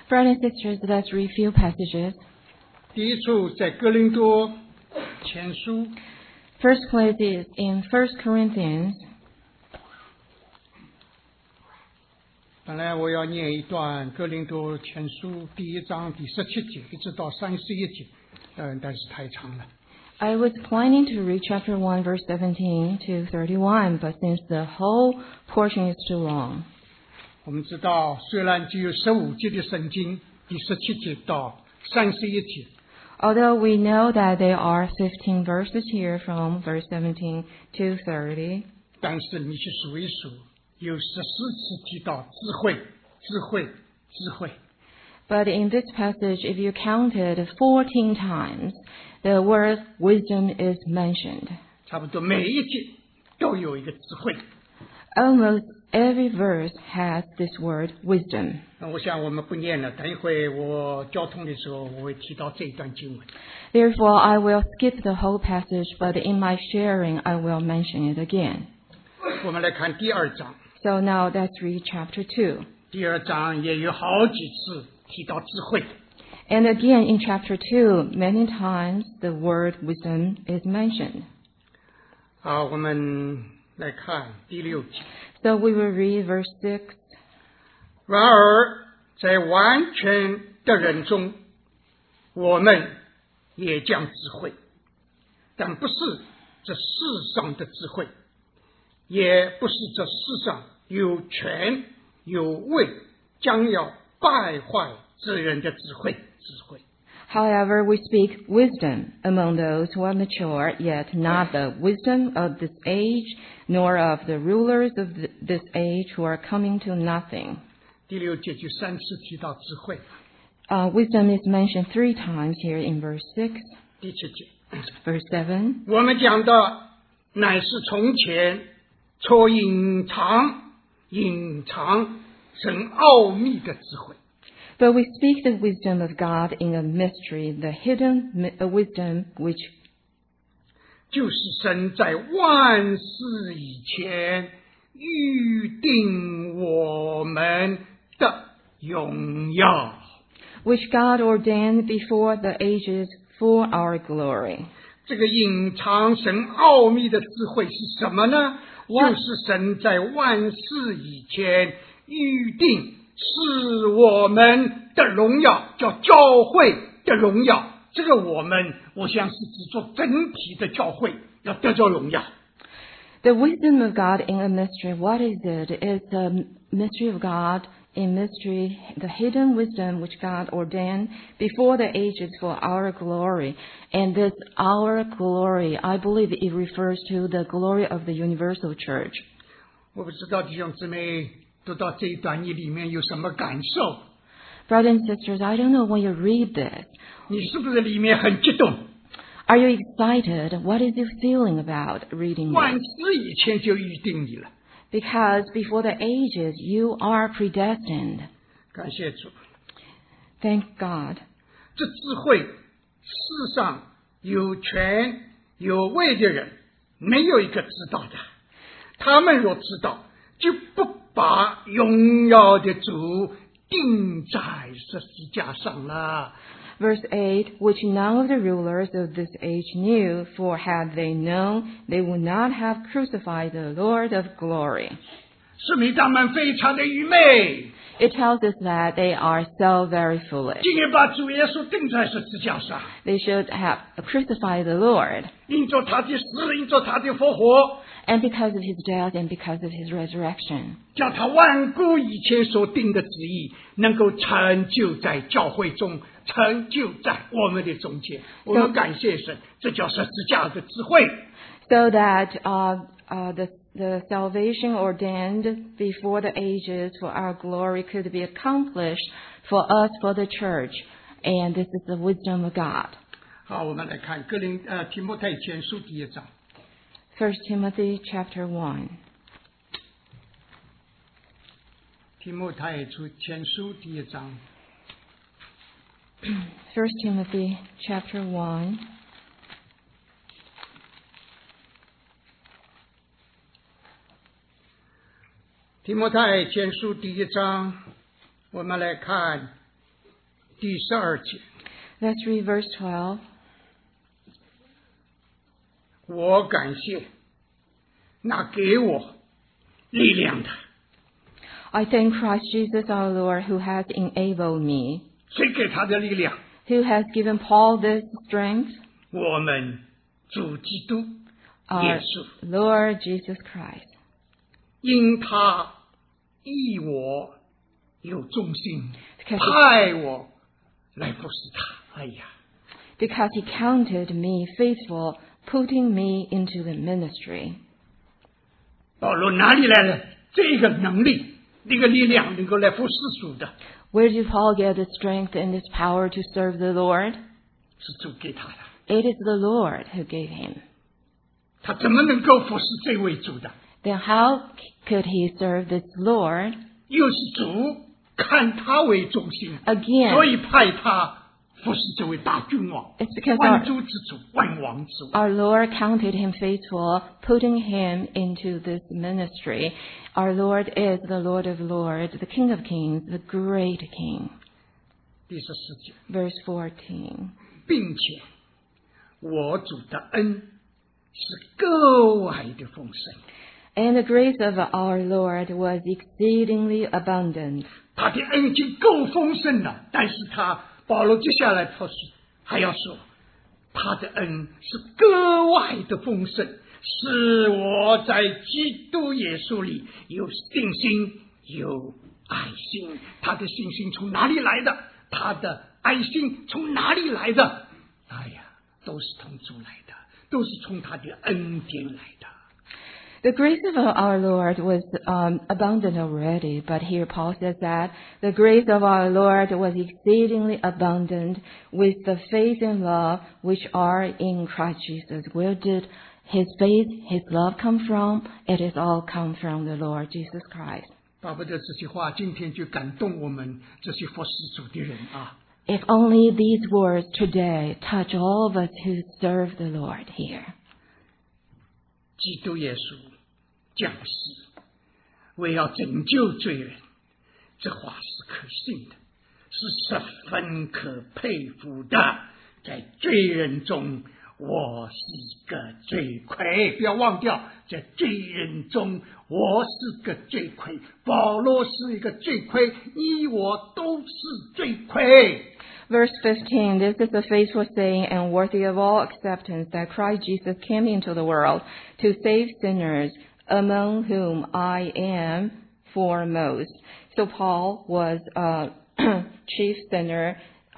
Brothers and sisters, let's review passages. 第一处在哥林多前书 First place is in 1 Corinthians. 本来我要念一段哥林多前书第一章第17节一直到31节，但是太长了。 I was planning to read chapter 1, verse 17 to 31, but since the whole portion is too long. 我们知道，虽然只有15节的圣经，第17节到31节， Although we know that there are 15 verses here from verse 17 to 30, 但是你去数一数，有14次提到智慧，智慧，智慧。 but in this passage, if you counted 14 times, the word wisdom is mentioned. 差不多每一节都有一个智慧。 Almost every verse has this word wisdom. 那我想我们不念了，等一会我交通的时候我会提到这一段经文。 Therefore, I will skip the whole passage, but in my sharing, I will mention it again. 我们来看第二章， So now let's read chapter 2. 第二章也有好几次提到智慧。 And again, in chapter 2, many times the word wisdom is mentioned. 好，我们来看第6节。 So we will read verse 6. 然而，在完全的人中，我们也讲智慧，但不是这世上的智慧，也不是这世上有权有位将要败坏之人的智慧。 However, we speak wisdom among those who are mature, yet not the wisdom of this age, nor of the rulers of this age who are coming to nothing. 第6节就3次提到智慧。 Wisdom is mentioned 3 times here in verse 6. 第7节， Verse 7. 我们讲的乃是从前所隐藏神奥秘的智慧。 But we speak the wisdom of God in a mystery, the hidden wisdom which 就是神在万事以前预定我们的荣耀。 which God ordained before the ages for our glory. 这个隐藏神奥秘的智慧是什么呢？ What? 就是神在万事以前预定是我们的荣耀，叫教会的荣耀。这个我们，我想是指做整体的教会要得着荣耀。 The wisdom of God in a mystery, what is it? It's the mystery of God in mystery, the hidden wisdom which God ordained before the ages for our glory. And this our glory, I believe it refers to the glory of the universal church. 我不知道弟兄姊妹读到这一段你里面有什么感受？ Brothers and sisters, I don't know when you read this. 你是不是里面很激动？ Are you excited? What is your feeling about reading 万 this? 事以前就预定你了。 Because before the ages, you are predestined. 感谢主， Thank God. 这智慧世上有权有位的人没有一个知道的，他们若知道，就不把荣耀的主钉在十字架上了。 Verse 8, which none of the rulers of this age knew, for had they known, they would not have crucified the Lord of glory. 说明他们非常的愚昧， It tells us that they are so very foolish. 竟然把主耶稣钉在十字架上， They should have crucified the Lord. 因着他的死，因着他的复活， And because of his death and because of his resurrection, 叫他万古以前所定的旨意能够成就在教会中，成就在我们的中间。我们感谢神，这叫十字架的智慧。 so that the salvation ordained before the ages for our glory could be accomplished for us, for the church. And this is the wisdom of God. 好，我们来看提摩太前书第1章。 1 Timothy chapter 1. 提摩太前书第1章。 1 Timothy chapter 1. 提摩太前书第1章，我们来看第12节， Let's read verse 12. 我感谢那给我力量的， I thank Christ Jesus our Lord who has enabled me, 谁给他的力量？ who has given Paul this strength, 我们主基督耶 our 稣， Lord Jesus Christ. 因他义我有忠心， Because 派我来服侍他。哎呀， because he counted me faithful, putting me into the ministry. 保罗哪里来的这个能力、这个力量，能够来服侍主的？ Where did Paul get the strength and this power to serve the Lord? 是主给他的。 It is the Lord who gave him. 他怎么能够服侍这位主的？ Then how could he serve this Lord? 又是主看他为中心， Again, 所以派他服侍这位大君王， it's because 万主之主，万王之王。 our Lord counted him faithful, putting him into this ministry. Our Lord is the Lord of Lords, the King of Kings, the great King. 第14节， Verse 14. 并且我主的恩是格外的丰盛， And the grace of our Lord was exceedingly abundant. 他的恩已经够丰盛了，但是保罗接下来还要说，他的恩是格外的丰盛，使我在基督耶稣里有信心，有爱心。他的信心从哪里来的？他的爱心从哪里来的？哎呀，都是从主来的，都是从他的恩典来的。 The grace of our Lord was abundant already, but here Paul says that the grace of our Lord was exceedingly abundant with the faith and love which are in Christ Jesus. Where did his faith, his love come from? It has all come from the Lord Jesus Christ. 巴不得这些话今天就感动我们这些服侍主的人啊！ If only these words today touch all of us who serve the Lord here. 基督耶稣降世，为要拯救罪人，这话是可信的，是十分可佩服的。在罪人中，我是一个罪魁，不要忘掉，在罪人中，我是个罪魁。保罗是一个罪魁，你我都是罪魁。 Verse 15, this is a faithful saying and worthy of all acceptance that Christ Jesus came into the world to save sinners, among whom I am foremost. So Paul was a chief sinner,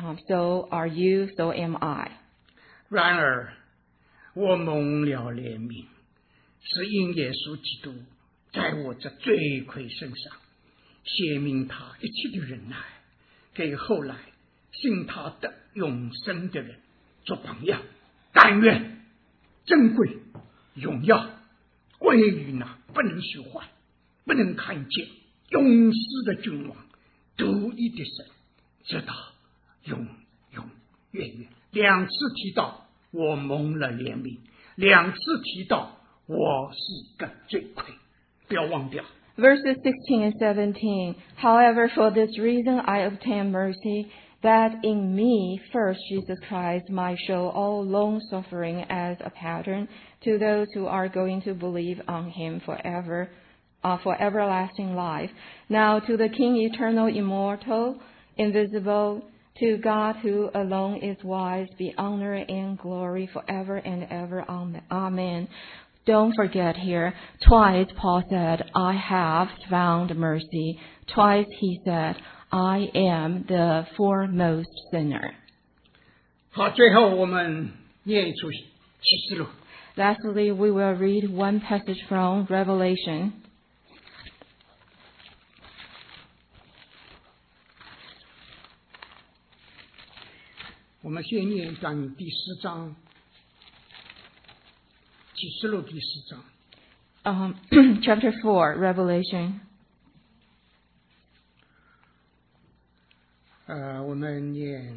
so are you, so am I. 然而，我蒙了怜悯，是因耶稣基督在我这罪魁身上显明他一切的忍耐，给后来信他的永生的人做榜样。但愿珍贵荣耀归于那不能虚幻、不能看见、永世的君王、独一的神，直到永永远远。两次提到我蒙了怜悯，两次提到我是个罪魁，不要忘掉。 Verses 16 and 17, however, for this reason I obtain mercy, that in me first Jesus Christ might show all long-suffering as a pattern to those who are going to believe on him forever, for everlasting life. Now to the King, eternal, immortal, invisible, to God who alone is wise, be honor and glory forever and ever. Amen. Don't forget here, twice Paul said, I have found mercy. Twice he said, I am the foremost sinner. 好，最后我们念一出启示录。 Lastly, we will read one passage from Revelation. 我们先念一段第10章，启示录第10章。 Chapter 4, Revelation. 我们念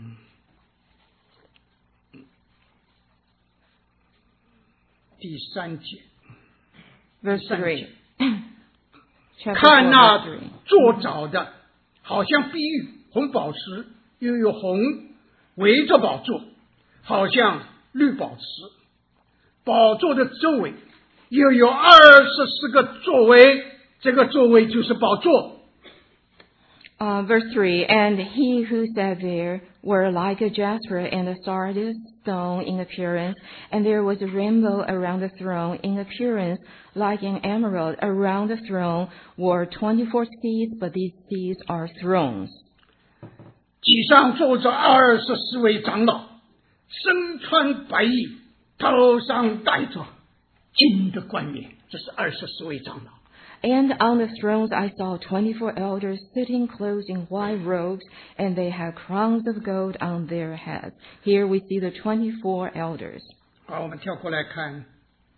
第3节。 Verse 3. Chapter 看 4, 那 verse 3. 做凿的，好像碧玉、红宝石， 又有红围着宝座，好像绿宝石。宝座的周围又有24个座位，这个座位就是宝座。 Verse 3, and he who sat there were like a jasper and a sardis stone in appearance, and there was a rainbow around the throne in appearance like an emerald. Around the throne were 24 seats, but these seats are thrones. 其上坐着24位长老，身穿白衣，头上戴着金的冠冕，这是24位长老。 And on the thrones I saw 24 elders sitting clothed in white robes, and they had crowns of gold on their heads. Here we see the 24 elders. 好，我们跳过来看，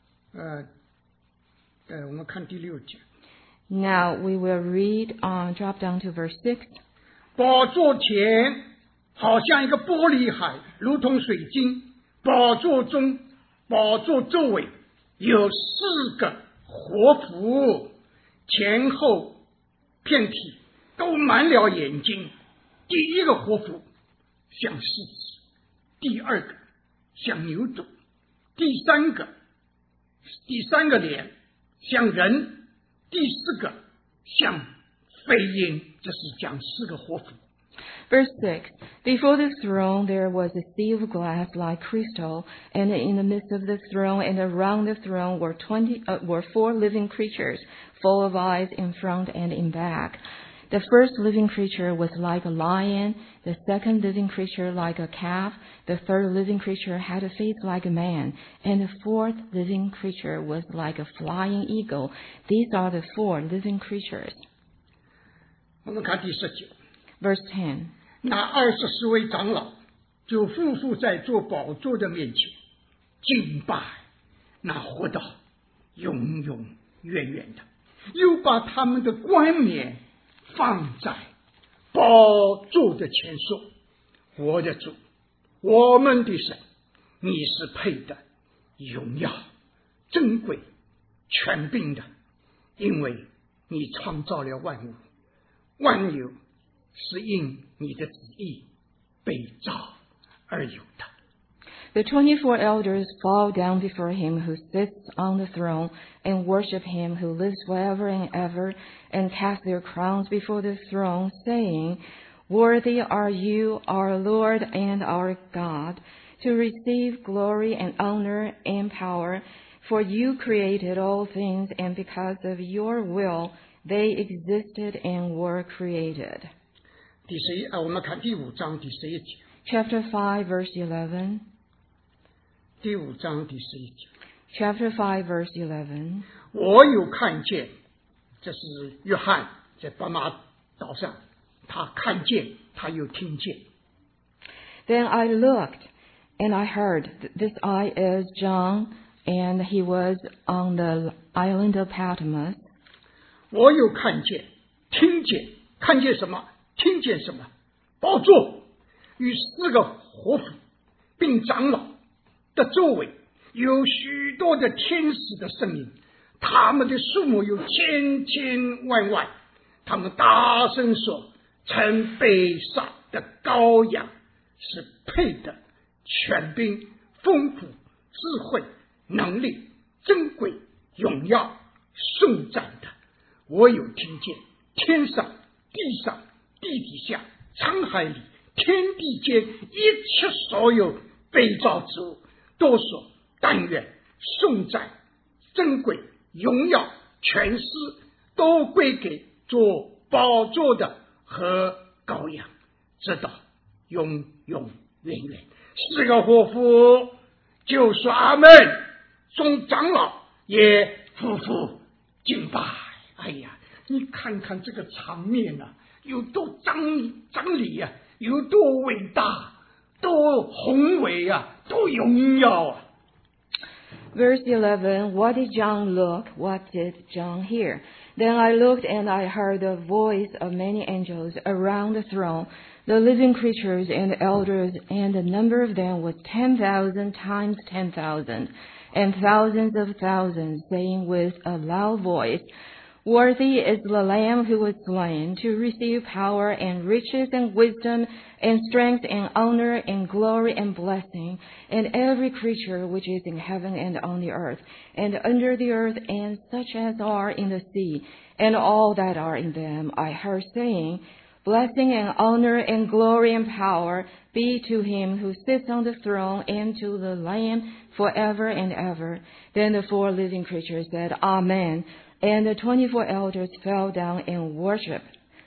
我们看第6节。 Now we will read drop down to verse 6. 宝座前好像一个玻璃海，如同水晶。宝座中，宝座周围有4个活符，前后片体都满了眼睛。第一个活符像狮子，第二个像牛犊，第三个脸像人，第4个像飞鹰。这是讲4个活符。 Verse 6, before the throne there was a sea of glass like crystal, and in the midst of the throne and around the throne were 4 living creatures, full of eyes in front and in back. The first living creature was like a lion, the second living creature like a calf, the third living creature had a face like a man, and the fourth living creature was like a flying eagle. These are the 4 living creatures. 我们看第19。 Verse 10. 那24位长老就匍匐在坐宝座的面前，敬拜那活到永永远远的，又把他们的冠冕放在宝座的前说：我的主，我们的神，你是配的荣耀、珍贵、权柄的，因为你创造了万物，万有是因你的旨意被造而有的。 The 24 elders fall down before him who sits on the throne and worship him who lives forever and ever, and cast their crowns before the throne, saying, Worthy are you, our Lord and our God, to receive glory and honor and power, for you created all things, and because of your will they existed and were created. 我们看第5章第11节。 Chapter 5, verse 11. 第5章第11节。 Chapter 5, verse 11. 我有看见，这是约翰在白马岛上，他看见，他又听见。 Then I looked, and I heard. This I is John, and he was on the island of Patmos. 我有看见，听见，看见什么？听见什么？宝座与4个活符，并长老的周围有许多的天使的声音，他们的数目有千千万万。他们大声说：称被杀的羔羊是配的权柄、丰富、智慧、能力、珍贵、荣耀、颂赞的。我有听见天上、地上、地底下、沧海里、天地间一切所有被造之物，都说：但愿颂赞、珍贵、荣耀、权势都归给做宝座的和羔羊，直到永永远远。4个活符就说阿们，众长老也匍匐敬拜。哎呀，你看看这个场面啊，有多张理啊，有多伟大，多宏伟啊，多荣耀啊。 Verse 11, What did John look? What did John hear? Then I looked and I heard the voice of many angels around the throne, the living creatures and the elders, and the number of them was 10,000 times 10,000, and thousands of thousands, saying with a loud voice, Worthy is the Lamb who was slain to receive power and riches and wisdom and strength and honor and glory and blessing, and every creature which is in heaven and on the earth and under the earth, and such as are in the sea, and all that are in them. I heard saying, blessing and honor and glory and power be to him who sits on the throne and to the Lamb forever and ever. Then the 4 living creatures said, Amen. And the 24 elders fell down and worshiped.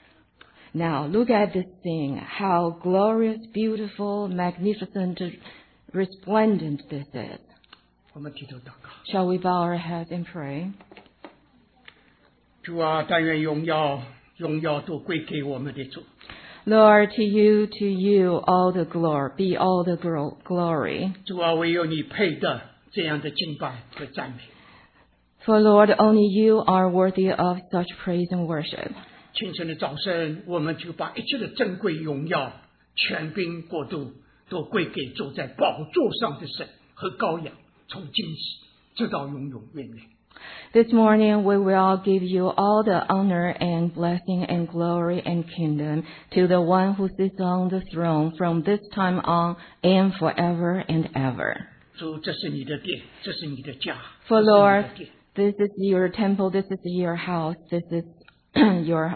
Now, look at this thing, how glorious, beautiful, magnificent, resplendent this is. 我们低头祷告。 Shall we bow our heads and pray? 主啊，但愿荣耀都归给我们的主。 Lord, to you, all the glory, be all the glory. 主啊，唯有你配得这样的敬拜和赞美。 For Lord, only you are worthy of such praise and worship. 清晨的早晨，我们就把一切的珍贵荣耀、权柄、国度都归给坐在宝座上的神和羔羊，从今起直到永永远远。 This morning we will give you all the honor and blessing and glory and kingdom to the one who sits on the throne from this time on and forever and ever. 主，这是你的殿，这是你的家。 For 这是你的 Lord, 殿 this is your temple, this is your house, this is your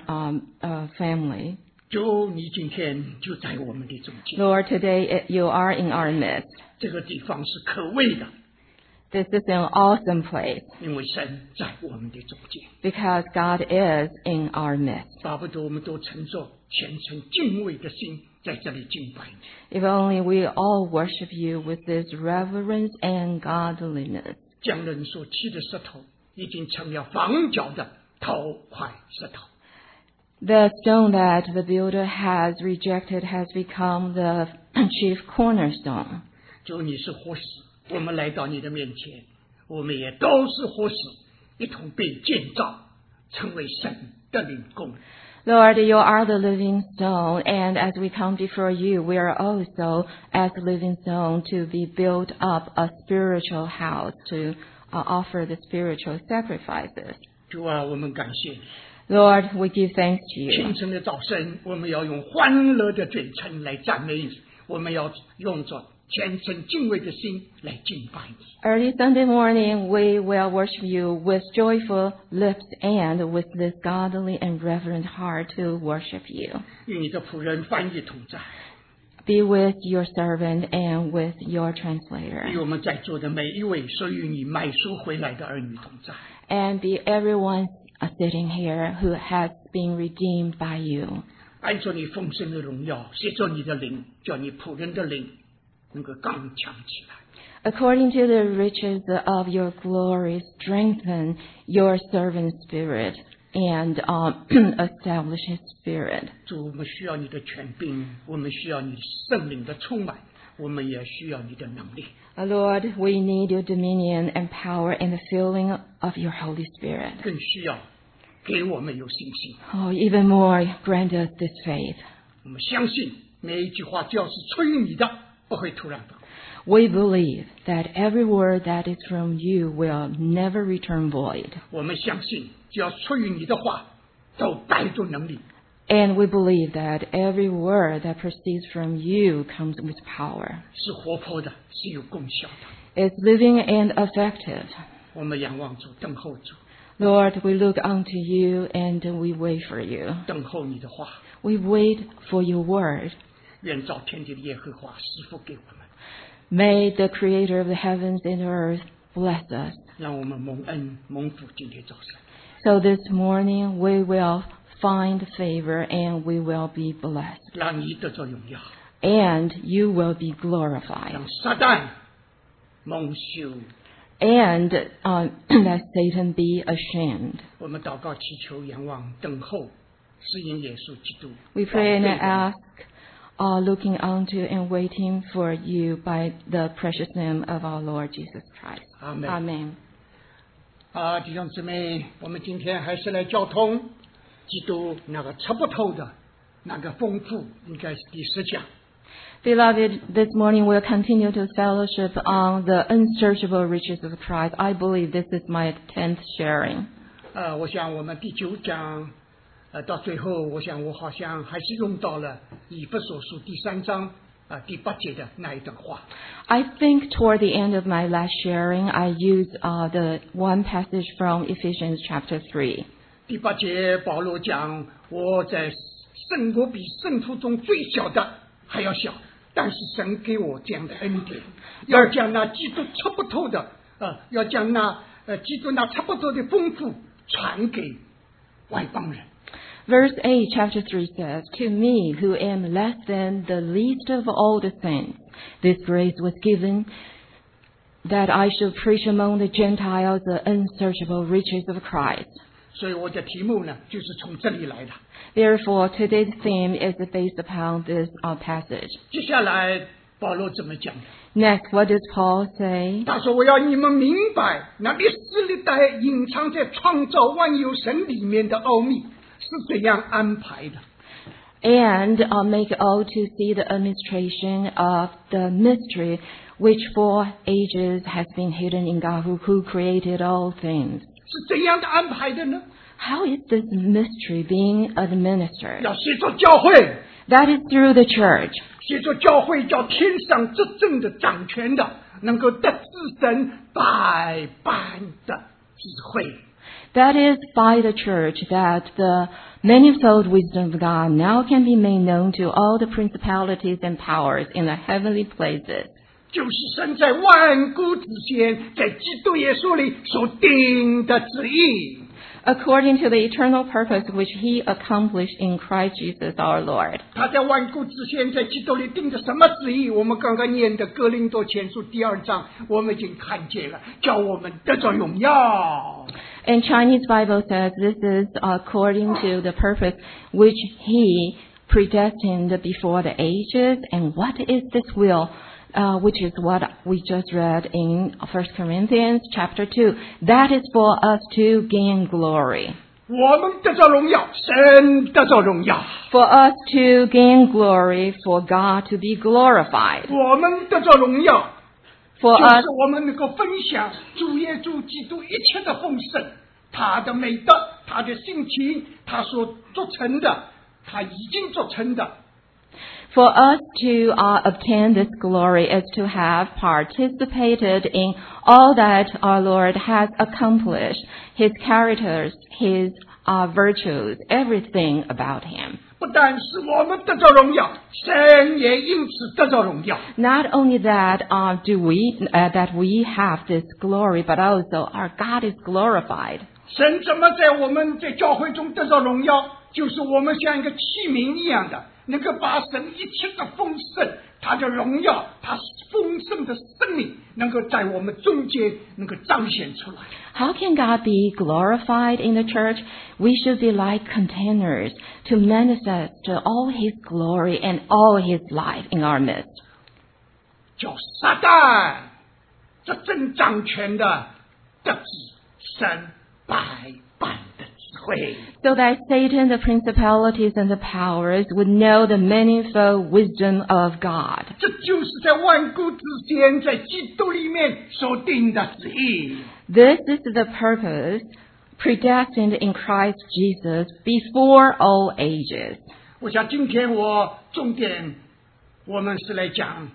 family. 主，你今天就在我们的中间。 Lord, today you are in our midst. 这个地方是可畏的， This is an awesome place 因为神在我们的中间。 because God is in our midst. 巴不得我们都乘着虔诚敬畏的心，在这里敬拜你。 If only we all worship you with this reverence and godliness. 匠人所砌的石头，已经成了房角的头块石头。 The stone that the builder has rejected has become the chief cornerstone. 主，你是活石，我们来到你的面前，我们也都是活石，一同被建造，成为神的灵宫。 Lord, you are the living stone, and as we come before you, we are also as living stone to be built up a spiritual house to offer the spiritual sacrifices. 主啊，我们感谢你。 Lord, we give thanks to you. 清晨的早晨，我们要用欢乐的嘴唇来赞美你，我们要用着虔诚敬畏的心来敬拜你。 Early Sunday morning, we will worship you with joyful lips and with this godly and reverent heart to worship you. 与你的仆人翻译同在， Be with your servant and with your 与 translator. 我们在座的每一位所与你买赎回来的儿女同在。 And be everyone sitting here who has been redeemed by you. 按照你丰盛的荣耀，借着你的灵，叫你仆人的灵能够刚强起来。 According to the riches of your glory, strengthen your servant spirit and establish his spirit. 主，我们需要你的权柄，我们需要你圣灵的充满，我们也需要你的能力。 Lord, we need your dominion and power and the filling of your Holy Spirit. 更需要给我们有信心。 Oh, even more, grant us this faith. 我们相信每一句话只要是出于你的，不会突然的。 We believe that every word that is from you will never return void. 我们相信只要出于你的话，都带着能力。 And we believe that every word that proceeds from you comes with power. 是活泼的，是有功效的。 It's living and effective. 我们仰望主，等候主， Lord, we look unto you and we wait for you. 等候你的话。 We wait for your word. 愿造天地的耶和华赐福给我们， May the creator of the heavens and earth bless us. 让我们蒙恩蒙福。今天早晨， So this morning we will find favor and we will be blessed. 让你得着荣耀， And you will be glorified. 让撒旦蒙羞。 And that Satan be ashamed. 我们祷告、祈求、仰望、等候，是因耶稣基督。 We pray and ask, looking unto and waiting for you by the precious name of our Lord Jesus Christ. Amen. Amen. 啊，弟兄姊妹，我们今天还是来交通基督那个测不透的那个丰富，应该是第10讲。 Beloved, this morning we'll continue to fellowship on the unsearchable riches of Christ. I believe this is my 10th sharing. 我想我们第9章，到最后，我想我好像还是用到了以弗所书第3章第8节的那一段话。 I think toward the end of my last sharing, I used the one passage from Ephesians chapter 3. 第8节，保罗讲，我在我比圣徒中最小的还要小，但是神给我这样的恩典，要将那基督测不透的，要将那基督那测不透的丰富传给外邦人。 Verse 8, chapter 3 says, To me, who am less than the least of all the saints, this grace was given, that I should preach among the Gentiles the unsearchable riches of Christ. 所以我的题目呢，就是从这里来的。 Therefore, today's theme is based upon this passage. 接下来，保罗怎么讲的？ Next, what does Paul say? 他说：“我要你们明白，那历史历代隐藏在创造万有神里面的奥秘是怎样安排的。” And make all to see the administration of the mystery which for ages has been hidden in God who created all things. 是怎样的安排的呢？ How is this mystery being administered? 要协助教会， That is through the church. 协助教会叫天上执政的掌权的，能够得知神百般的智慧。 That is by the church that the manifold wisdom of God now can be made known to all the principalities and powers in the heavenly places. 就是神在万古之前，在基督耶稣里所定的旨意。 According to the eternal purpose which He accomplished in Christ Jesus our Lord. 他在万古之前在基督里定的什么旨意？我们刚刚念的哥林多前书第2章，我们已经看见了，叫我们得着荣耀。 And Chinese Bible says this is according to the purpose which He predestined before the ages. And what is this will? Which is what we just read in 1 Corinthians chapter 2. That is for us to gain glory. 我们得着荣耀，神得着荣耀。 For us to gain glory, for God to be glorified. 我们得着荣耀， For 就 us, 是我们能够分享主耶稣基督一切的丰盛，他的美德，他的性情，他所做成的，他已经做成的。 For us to obtain this glory is to have participated in all that our Lord has accomplished, His characters, His virtues, everything about Him. 不但是我们得着荣耀，神也因此得着荣耀。 Not only that that we have this glory, but also our God is glorified. 神怎么在我们在教会中得着荣耀？就是我们像一个器皿一样的，能够把神一切的丰盛，他的荣耀，他丰盛的生命，能够在我们中间能够彰显出来。 How can God be glorified in the church? We should be like containers to manifest all His glory and all His life in our midst. 叫撒旦这正掌权的得知神百般的智慧。 So that Satan, the principalities and the powers would know the manifold wisdom of God. 这就是在万古之前，在基督里面所定的旨意。 This is the purpose predestined in Christ Jesus before all ages. 我想今天我重点，我们是来讲，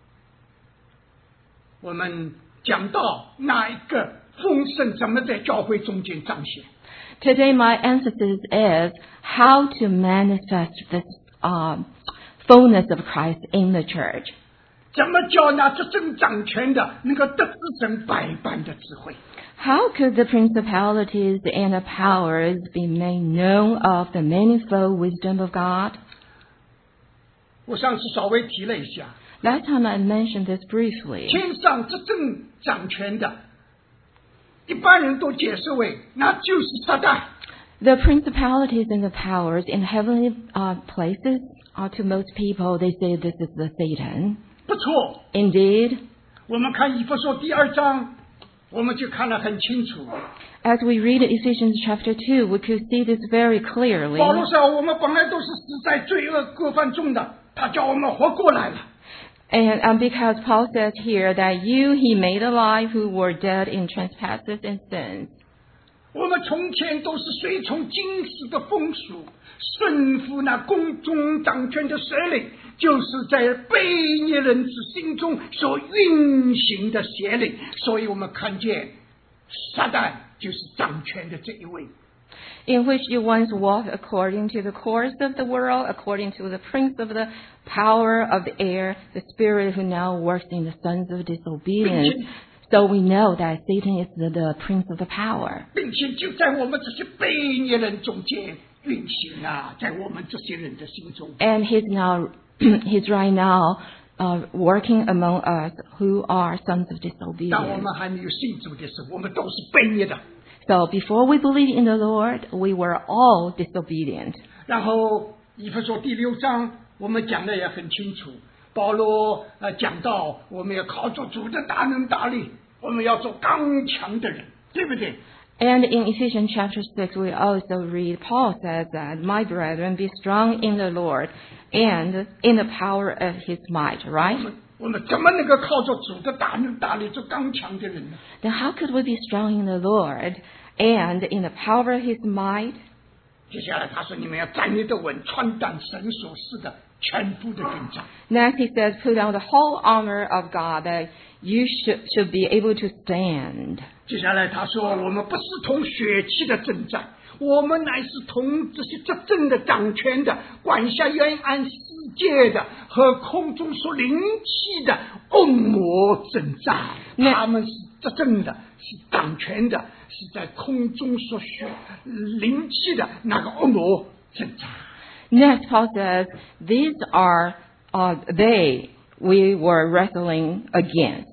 我们讲到哪一个丰盛怎么在教会中间彰显。 Today my emphasis is how to manifest this fullness of Christ in the church. 怎么叫那执政掌权的能够得知神百般的智慧？ How could the principalities and the powers be made known of the manifold wisdom of God? 我上次稍微提了一下， Last time I mentioned this briefly. 天上执政掌权的，一般人都解释为那就是撒旦。 The principalities and the powers in heavenly places, to most people, they say this is the Satan. 不错， Indeed, 我们看以弗所第2章，我们就看得很清楚。 as we read Ephesians chapter 2, we could see this very clearly. 保罗说，我们本来都是死在罪恶过犯中的，他叫我们活过来了。 And because Paul says here that you he made alive who were dead in trespasses and sins. 我们从前都是随从今世的风俗，顺服那宫中掌权的蛇灵，就是在悖逆人之心中所运行的邪灵。所以我们看见撒旦就是掌权的这一位。 In which you once walked according to the course of the world, according to the prince of the power of the air, the spirit who now works in the sons of disobedience. So we know that Satan is the prince of the power. 并且就在我们这些悖逆人中间运行啊，在我们这些人的心中。 And he's right now working among us who are sons of 当我 disobedience. 们还没有信主的时候，我们都是悖逆的。 So before we believed in the Lord, we were all disobedient. 然后以弗所第6章我们讲的也很清楚，保罗讲到我们要靠着主的大能大力，我们要做刚强的人，对不对？ And in Ephesians chapter 6, we also read, Paul says that, My brethren, be strong in the Lord and in the power of his might, right? 我们怎么能够靠着主的大能大力做刚强的人呢？ Then how could we be strong in the Lord and in the power of his might? 接下来他说：“你们要站立得稳，穿戴神所赐的全副的军装。” Next he says, put on the whole armor of God that you should be able to stand. 接下来他说：“我们不是同血气的征战，我们乃是同这些执政的、掌权的、管辖远安世界的和空中所灵气的恶魔征战。他们是执政的，是掌权的，是在空中所灵气的那个恶魔征战。” Next Paul says, these are they we were wrestling against.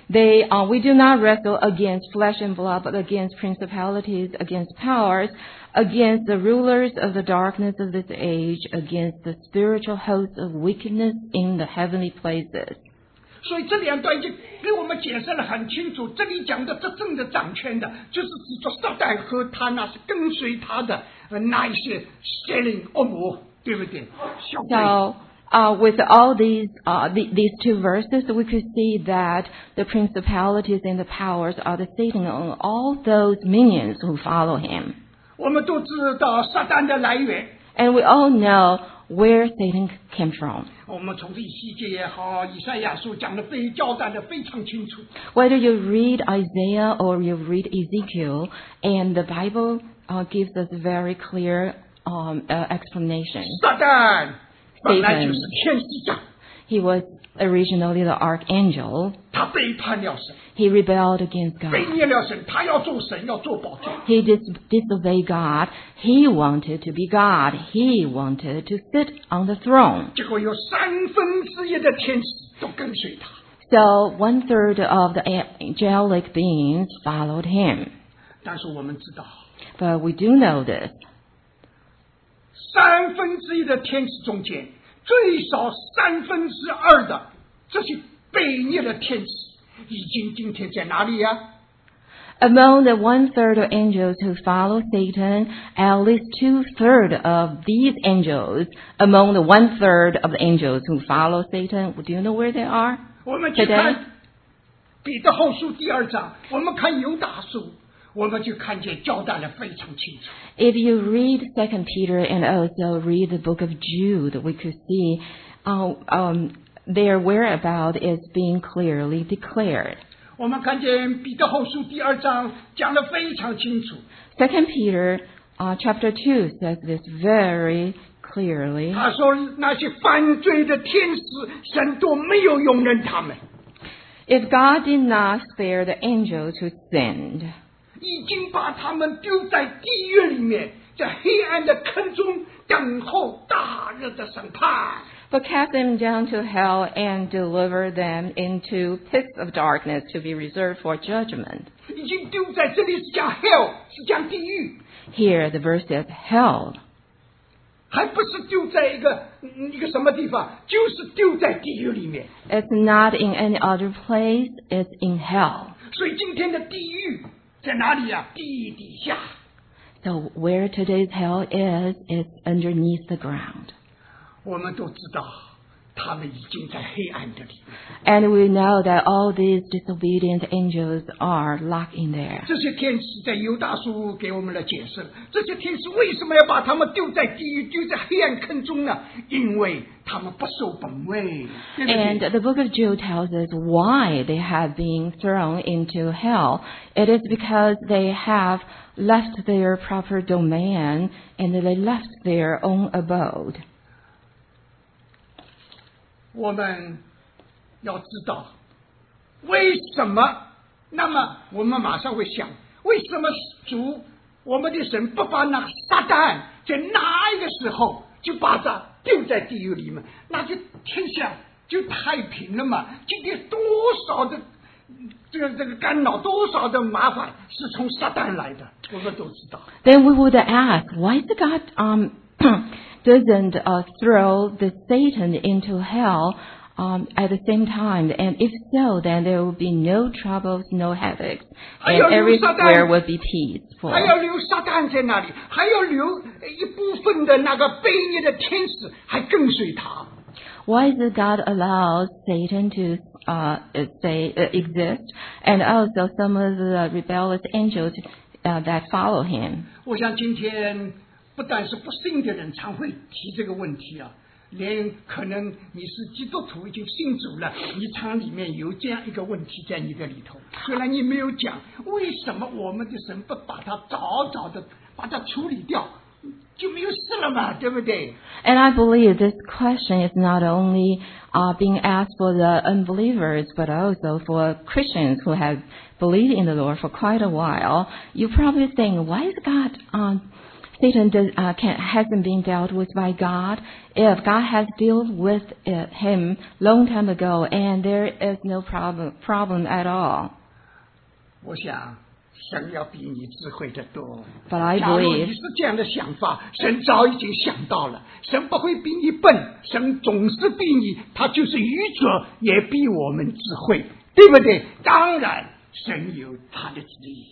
We do not wrestle against flesh and blood, but against principalities, against powers, against the rulers of the darkness of this age, against the spiritual hosts of wickedness in the heavenly places. 所以这两段已经给我们解释得很清楚，这里讲的执政的掌权的，就是指着撒旦和他那是跟随他的那一些邪灵恶魔，对不对？ So, with all these two verses, we could see that the principalities and the powers are the Satan and all those minions who follow him. 我们都知道撒旦的来源， And we all know where Satan came from. 我们从以西结也好，以赛亚书讲的交代的非常清楚。 Whether you read Isaiah or you read Ezekiel, and the Bible gives us very clear explanation. 撒旦本来就是天使长， He was originally the archangel. 他背叛了神， He rebelled against 背 God. 逆了神，他要做神，要做宝座。 He disobeyed God. He wanted to be God. He wanted to sit on the throne. 结果有1/3的天使都跟随他。 So 1/3 of the angelic beings followed him. 但是我们知道， But we do know this. 1/3的天使中间，最少2/3的这些背逆的天使，已经今天在哪里呀、 Among the 1/3 of angels who follow Satan, at least 2/3 of these angels, among the 1/3 of the angels who follow Satan, do you know where they are 我们去 today? 看彼得后书第2章，我们看犹大书，我们就看见交代的非常清楚。 If you read 2 Peter and also read the book of Jude, we could see their whereabout is being clearly declared. 我们看见彼得后书第2章讲得非常清楚。 2 Peter chapter 2 says this very clearly. 他说那些犯罪的天使，神都没有容忍他们， If God did not spare the angels who sinned, 已经把他们丢在地狱里面，在黑暗的坑中等候大日的审判。 but cast them down to hell and deliver them into pits of darkness to be reserved for judgment. 已经丢在这里是讲 hell， 是讲地狱， Here the verse says hell. 还不是丢在一个什么地方，就是丢在地狱里面。 It's not in any other place, it's in hell. 所以今天的地狱在哪里呀、地底下。 So where today's hell is underneath the ground. 我们都知道， 他们已经在黑暗的里面。 And we know that all these disobedient angels are locked in there. 这些天使在犹大书给我们的解释，这些天使为什么要把他们丢在地狱，丢在黑暗坑中呢？因为他们不守本位，对不对？ And the book of Jude tells us why they have been thrown into hell. It is because they have left their proper domain and they left their own abode. 我们要知道为什么，那么我们马上会想，为什么主我们的神不把那撒旦在哪一个时候就把他丢在地狱里面，那就天下就太平了嘛？今天多少的这个干扰，多少的麻烦是从撒旦来的，我们都知道。 Then we would ask, why the God doesn't throw the Satan into hell at the same time? And if so, then there will be no troubles, no headaches, and everywhere will be peaceful. 还要留撒旦在那里，还要留一部分的那个悖逆的天使还跟随他。 Why does God allow Satan to exist, and also some of the rebellious angels that follow him? 我想今天不但是不信的人常会提这个问题啊，连可能你是基督徒已经信主了，你常里面有这样一个问题在你的里头。虽然你没有讲，为什么我们的神不把它早早的把它处理掉，就没有事了嘛，对不对？ And I believe this question is not only being asked for the unbelievers, but also for Christians who have believed in the Lord for quite a while. You probably think, why is God Satan hasn't been dealt with by God if God has dealt with him long time ago and there is no problem at all. 我想神要比你智慧的多。 But I 假如 believe 你是这样的想法，神早已经想到了。神不会比你笨，神总是比你，他就是愚拙，也比我们智慧，对不对？当然，神有他的旨意。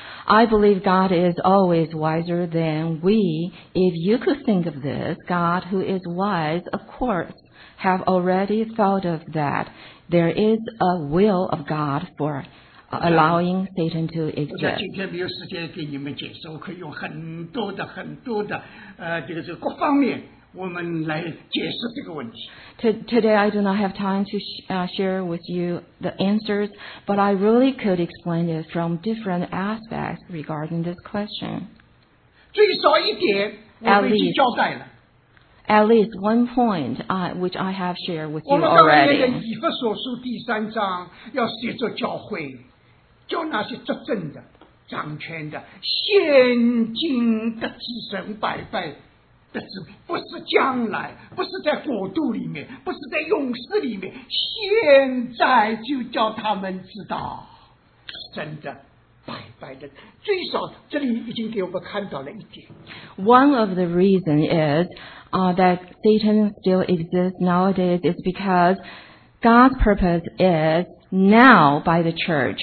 I believe God is always wiser than we. If you could think of this, God, who is wise, of course, have already thought of that. There is a will of God for allowing Satan to 我在 exist. 今天没有时间给你们解释，我可以用很多的这个各方面，我们来解释这个问题。 Today I do not have time to share with you the answers, but I really could explain it from different aspects regarding this question. 最少一点，我们已经交代了。 At least one point which I have shared with 我 you 们刚才念的 already. 以弗所书第3章，要写作教会，叫那些执政的、掌权的、现今的子孙拜拜的子民，不是将来，不是在国度里面，不是在勇士里面，现在就叫他们知道真的拜拜的。最少这里已经给我们看到了一点。 One of the reasons is that Satan still exists nowadays is because God's purpose is now by the church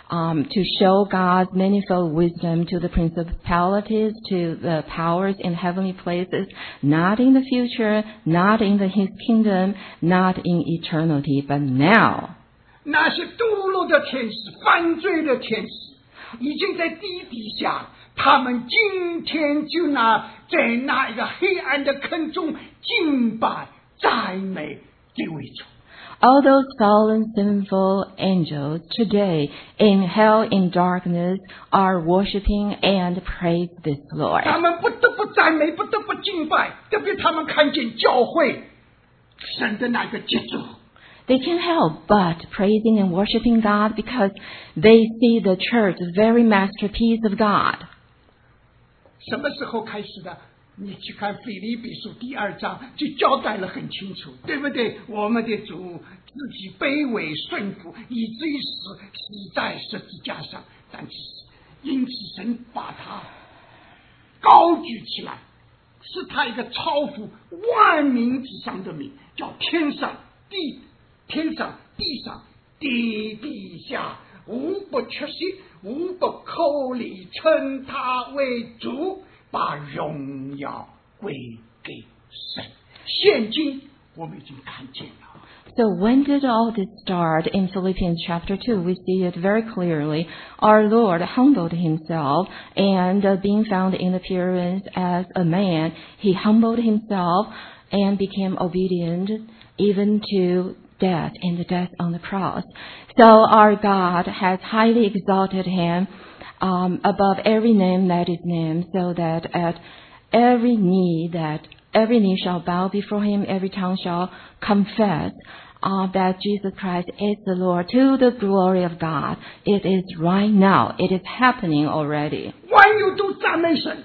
to show God's manifold wisdom to the principalities, to the powers in heavenly places, not in the future, not in His kingdom, not in eternity, but now. 那些堕落的天使、犯罪的天使，已经在地底下，他们今天就在那一个黑暗的坑中敬拜、赞美这位主。 All those fallen sinful angels today in hell in darkness are worshiping and praise this Lord. 他们不得不赞美，不得不敬拜，特别他们看见教会神的那个杰作。 They can't help but praising and worshiping God because they see the church, the very masterpiece of God. 什么时候开始的？你去看腓立比书第2章，就交代了很清楚，对不对？我们的主自己卑微顺服，以至于死在十字架上，但是因此神把他高举起来，是他一个超乎万民之上的名，叫天上地上地底下无不缺席，无不口里称他为主，把荣耀归给神。现今我们已经看见了。 So when did all this start? In Philippians chapter 2, we see it very clearly. Our Lord humbled himself, and being found in appearance as a man, he humbled himself and became obedient even to death, and the death on the cross. So our God has highly exalted him above every name that is named, so that at every knee shall bow before him, every tongue shall confess that Jesus Christ is the Lord, to the glory of God. It is right now. It is happening already. 万有都赞美神。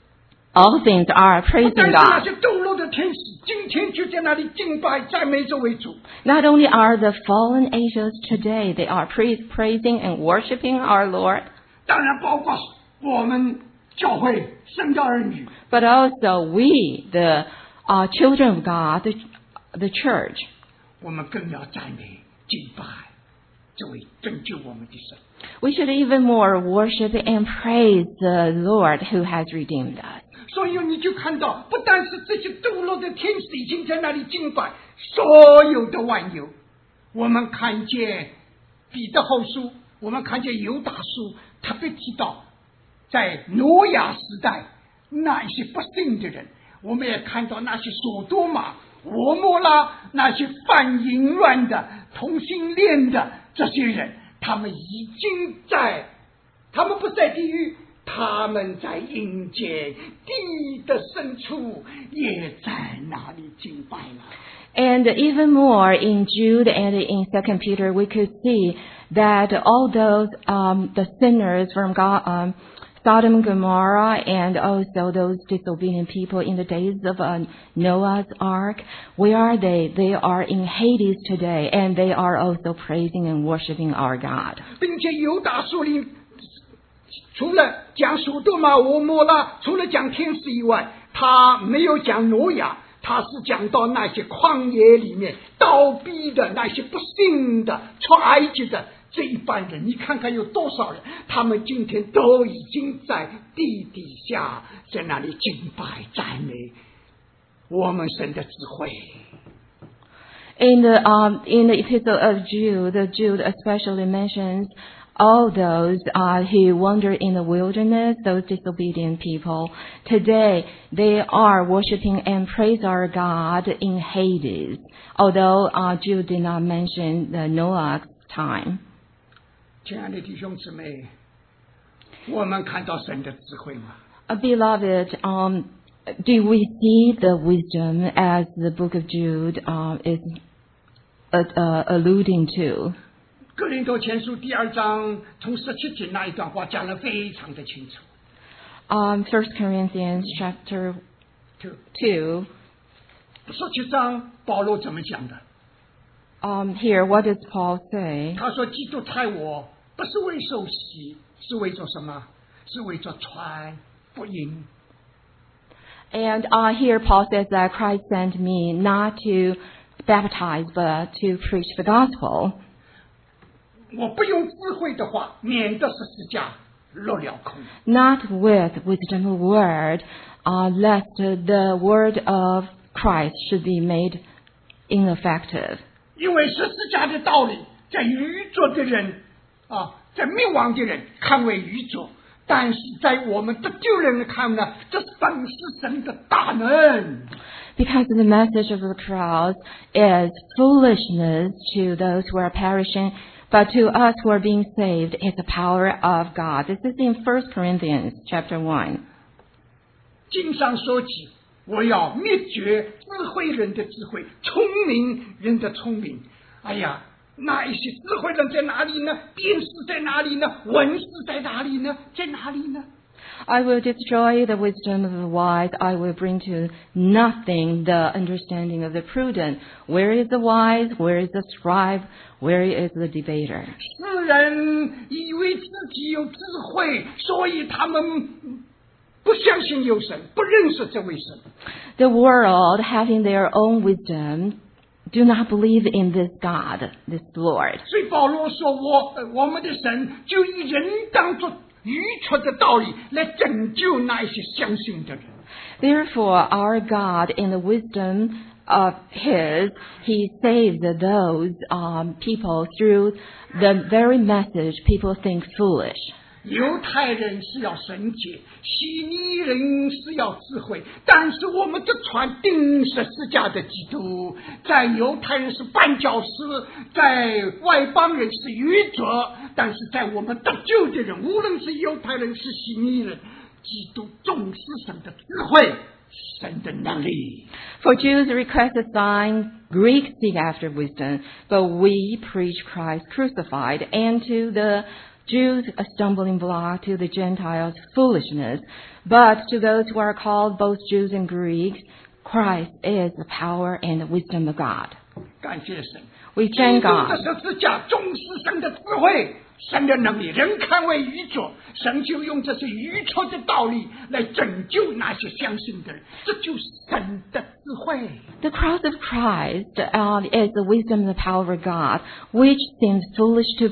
All things are 不 praising 但是那 God. 些堕落的天使，今天就在那里敬拜赞美这位主。 Not only are the fallen angels today, they are praising and worshiping our Lord, 当然包括我们教会神的儿女。 but also we, the children of God, the church. 我们更要赞美敬拜这位拯救我们的神。 We should even more worship and praise the Lord who has redeemed us. 所以你就看到，不但是这些堕落的天使已经在那里敬拜，所有的万有，我们看见彼得后书，我们看见犹大书，特别提到在挪亚时代那一些不幸的人，我们也看到那些索多玛、俄摩拉那些犯淫乱的、同性恋的这些人，他们已经在，他们不在地狱，他们在阴间，地的深处也在那里敬拜了。 And even more in Jude and in 2 Peter, we could see that all those the sinners from God, Sodom and Gomorrah, and also those disobedient people in the days of Noah's Ark, where are they? They are in Hades today, and they are also praising and worshiping our God. 并且犹大书里除了讲索多玛、俄摩拉，除了讲天使以外，他没有讲挪亚，他是讲到那些旷野里面倒闭的那些不幸的出埃及的这一般人。你看看有多少人，他们今天都已经在地底下在那里敬拜赞美我们神的智慧。 In the epistle of Jude especially mentions all those who wander in the wilderness, those disobedient people. Today, they are worshiping and praise our God in Hades, although Jude did not mention the Noah's time. 亲爱的弟兄姊妹，我们看到神的智慧吗？ Beloved, do we see the wisdom as the book of Jude is alluding to? 哥林多前书第2章从17节那一段话讲得非常的清楚。 1 Corinthians chapter 2. 17章保罗怎么讲的？ Here, what does Paul say? 他说：“基督差我，不是为受洗，是为做什么？是为做传福音。” And here Paul says that Christ sent me not to baptize, but to preach the gospel. 我不用智慧的话，免得十字架落了空。 Not with wisdom of word, lest the word of Christ should be made ineffective. 因为十字架的道理，在愚拙的人在灭亡的人看为愚拙，但是在我们得救人看呢，这本是神的大能。 Because the message of the cross is foolishness to those who are perishing, but to us who are being saved, it's the power of God. This is in 1 Corinthians chapter 1. 经上说起，我要灭绝智慧人的智慧，聪明人的聪明。哎呀，那一些智慧人在哪里呢？电视在哪里呢？文字在哪里呢？在哪里呢？ I will destroy the wisdom of the wise. I will bring to nothing the understanding of the prudent. Where is the wise? Where is the scribe? Where is the debater? 世人以为自己有智慧，所以他们不相信有神，不认识这位神。 The world, having their own wisdom, do not believe in this God, this Lord. 所以保罗说我们的神就以人当作愚蠢的道理来拯救那一些相信的人。 Therefore, our God, in the wisdom of His, He saves those people through the very message people think foolish. 犹太人是要圣洁，希尼人是要智慧，但是我们的传钉十字架的基督，在犹太人是绊脚石，在外邦人是愚拙，但是在我们得救的人，无论是犹太人是希尼人，基督重视神的智慧，神的能力。 For Jews request a sign, Greeks seek after wisdom, but we preach Christ crucified, and to the Jews a stumbling block, to the Gentiles foolishness. But to those who are called both Jews and Greeks, Christ is the power and the wisdom of God. 感谢神， We thank 基督的 God. 十字架重视神的智慧，神的能力，人看为愚拙，神就用这些愚拙的道理来拯救那些相信的人，这就是神的智慧。 The cross of Christ is the wisdom and the power of God, which seems foolish to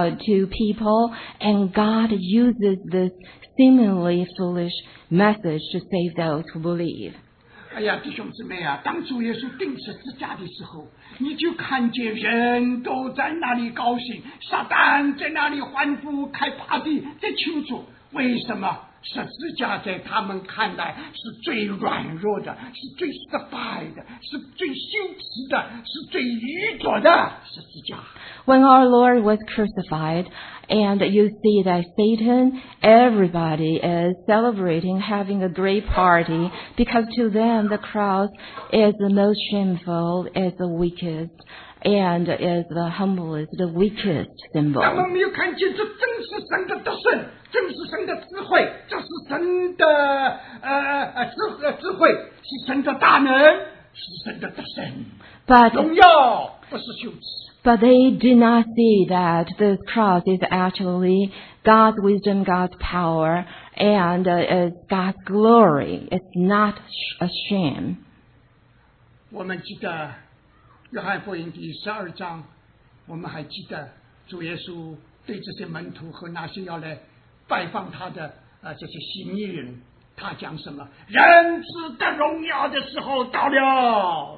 people, and God uses this seemingly foolish message to save those who believe. 哎呀，弟兄姊妹啊，当主耶稣钉十字架的时候，你就看见人都在那里高兴，撒旦在那里欢呼开party在庆祝。为什么？十字架在他们看来是最软弱的，是最失败的，是最羞耻的，是最愚拙的十字架。 When our Lord was crucified, and you see that Satan, everybody is celebrating, having a great party, because to them the cross is the most shameful, is the weakest, and is the humblest, the weakest 他们 symbol. 没有看见，这正是神的得胜，正是神的智慧，这是神的智慧，是神的大能，是神的得胜。 But 荣耀不是羞耻。 But they did not see that this cross is actually God's wisdom, God's power, and is God's glory. It's not a shame. 我们记得约翰福音第12章，我们还记得主耶稣对这些门徒和那些要来拜访他的这些希尼人，他讲什么？人子的荣耀的时候到了。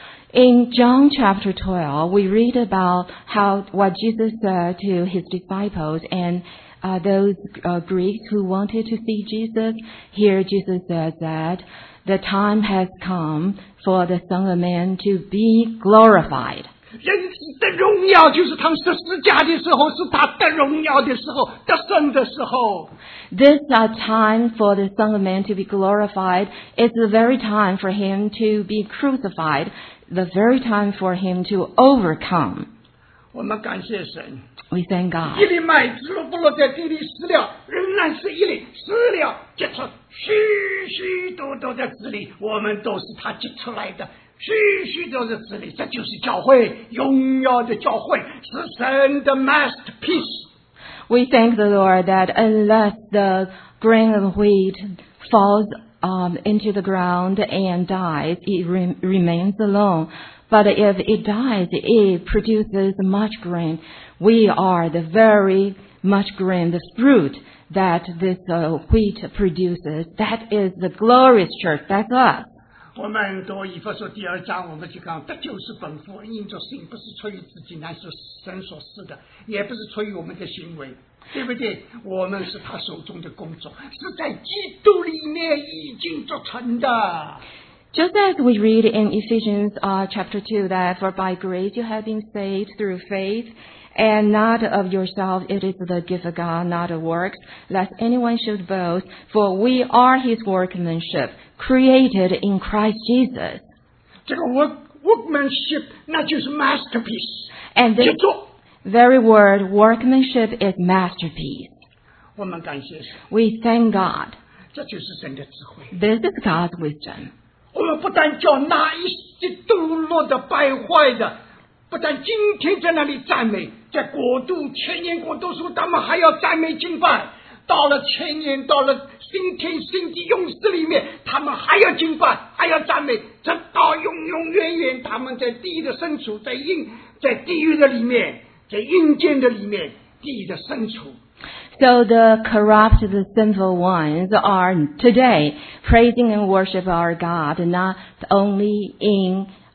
In John chapter 12, we read about what Jesus said to his disciples and those Greeks who wanted to see Jesus. Here Jesus says that the time has come for the Son of Man to be glorified. 人子的荣耀就是他十字架的时候，是他的荣耀的时候，得胜的时候。 This time for the Son of Man to be glorified is the very time for him to be crucified, the very time for him to overcome. 我们感谢神。 We thank God. 一粒麦子落不落在地里死了，仍然是一粒，死了结出许许多多的子粒，我们都是他结出来的。许许多的子粒，这就是教会，荣耀的教会，是神的 masterpiece。 We thank the Lord that unless the grain of wheat falls into the ground and dies, it remains alone. But if it dies, it produces much grain. We are the very much grain, the fruit that this wheat produces. That is the glorious church. That's us. 我们读以弗所第2章，我们就讲得救是本乎因着信，不是出于自己，乃是神所赐的，也不是出于我们的行为，对不对？我们是他手中的工作，是在基督里面已经做成的。 Just as we read in Ephesians chapter 2 that for by grace you have been saved through faith, and not of yourself, it is the gift of God, not of works, lest anyone should boast. For we are His workmanship, created in Christ Jesus. 这个 workmanship 那就是 masterpiece， And 杰 this 作。 very word, workmanship, is masterpiece. 我们感谢神， We thank God. 这就是神的智慧。 This is God's wisdom. 我们不但叫那一些堕落的、败坏的，不但今天在那里赞美，在国度千年国度时，他们还要赞美敬拜。到了千年，到了新天新地永世里面，他们还要敬拜，还要赞美，直到永永远远。他们在地的深处，在地狱的里面，在阴间的里面，地的深处。 So the corrupt, the sinful ones are today praising and worship our God, not only in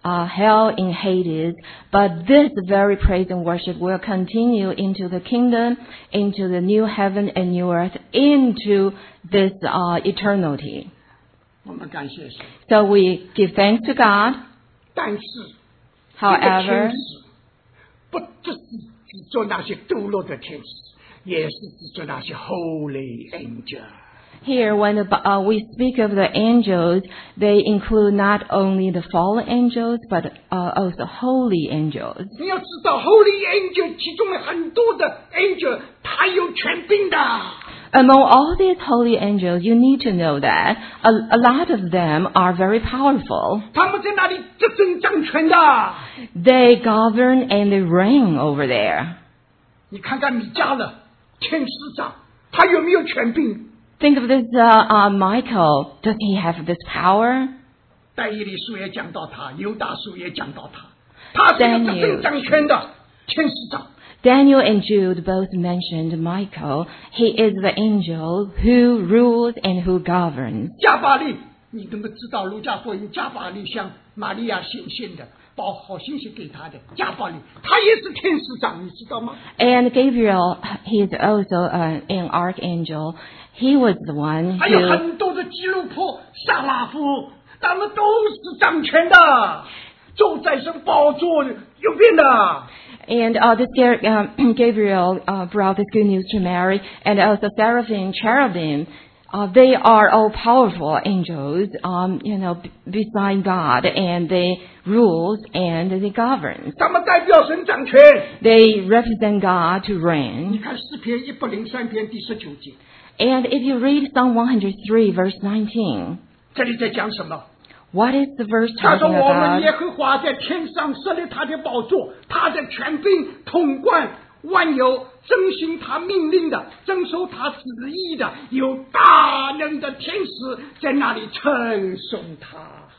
hell in Hades, but this very praise and worship will continue into the kingdom, into the new heaven and new earth, into this eternity. 我们感谢神。 So we give thanks to God. 但是， However, 天使不只是指着那些堕落的天使，也是指着那些 holy angel。 here when we speak of the angels, they include not only the fallen angels, but also holy angels. 你要知道 holy angel 其中的很多的 angel 他有权柄的。 Among all these holy angels, you need to know that a lot of them are very powerful. 他们在那里执政掌权的。 They govern and they reign over there. 你看看米迦勒天使长，他有没有权柄？ Think of this Michael. Does he have this power? 但以理书也讲到他，犹大书也讲到他，他是有执政掌权的天使长。 Daniel and Jude both mentioned Michael. He is the angel who rules and who governs. 加百利，你能够知道路加福音加百利向玛利亚显现的，报好信息给他的加百利，他也是天使长，你知道吗？ And Gabriel, he is also an archangel. He was the one 还有 who... 很多的基路伯、撒拉夫，他们都是掌权的，坐在神宝座右边的。 And this Gabriel brought this good news to Mary, and also Seraphim, Cherubim. They are all powerful angels, beside God, and they rule and they govern. 他们代表神掌权。 They represent God to 你 reign. 看诗篇103篇第19节， And if you read Psalm 103, verse 19, 这里在讲什么？ what is the verse 他说：“ talking 我们 about? 耶和华在天上设立他的宝座，他的权柄统管万有，遵行他命令的，遵守他旨意的，有大能的天使在那里称颂他。”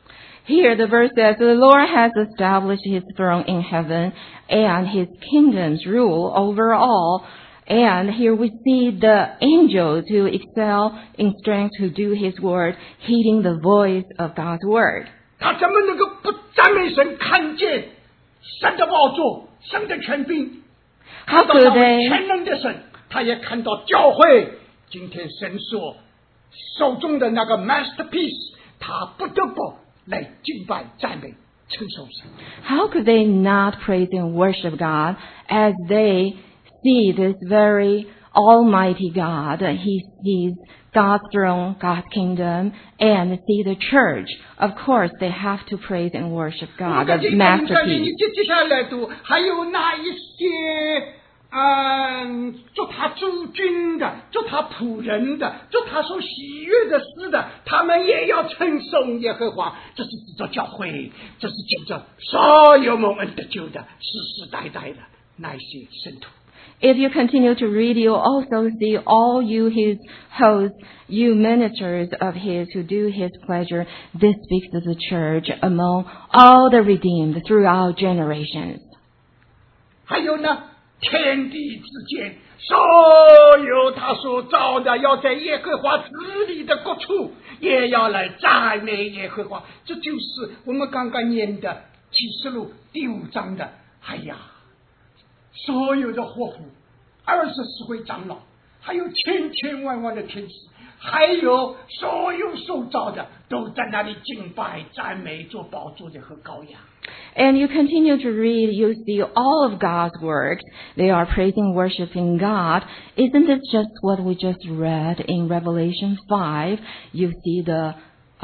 Here the verse says, the Lord has established his throne in heaven, and his kingdoms rule over all. And here we see the angels who excel in strength, who do his word, heeding the voice of God's word. 他怎么能够不赞美神，看见神的宝座、神的权柄？ How 看到 could 那位 they? 全能的神，他也看到教会今天神所手中的那个 masterpiece， 他不得不来敬拜、赞美、称颂神。 How could they not praise and worship God as they see this very almighty God? He sees God's throne, God's kingdom, and see the church. Of course, they have to praise and worship 我 God, 们在 the 这103里，你 masterpiece. 接下来读，还有那一些做他主君的，做他仆人的，做他所喜悦的事的，他们也要称颂耶和华。这是指着教会，这是指着所有蒙恩得救的世世代代的那些圣徒。 If you continue to read, you also see all you his hosts, you ministers of his who do his pleasure. This speaks of the church among all the redeemed throughout generations. 还有呢，天地之间所有他所造的，要在耶和华治理的各处，也要来赞美耶和华。这就是我们刚刚念的启示录第5章的。哎呀，所有的活佛、24位长老，还有千千万万的天使，还有所有受造的，都在那里敬拜、赞美做宝座的和羔羊。 And you continue to read, you see all of God's works. They are praising, worshiping God. Isn't it just what we just read in Revelation 5? You see the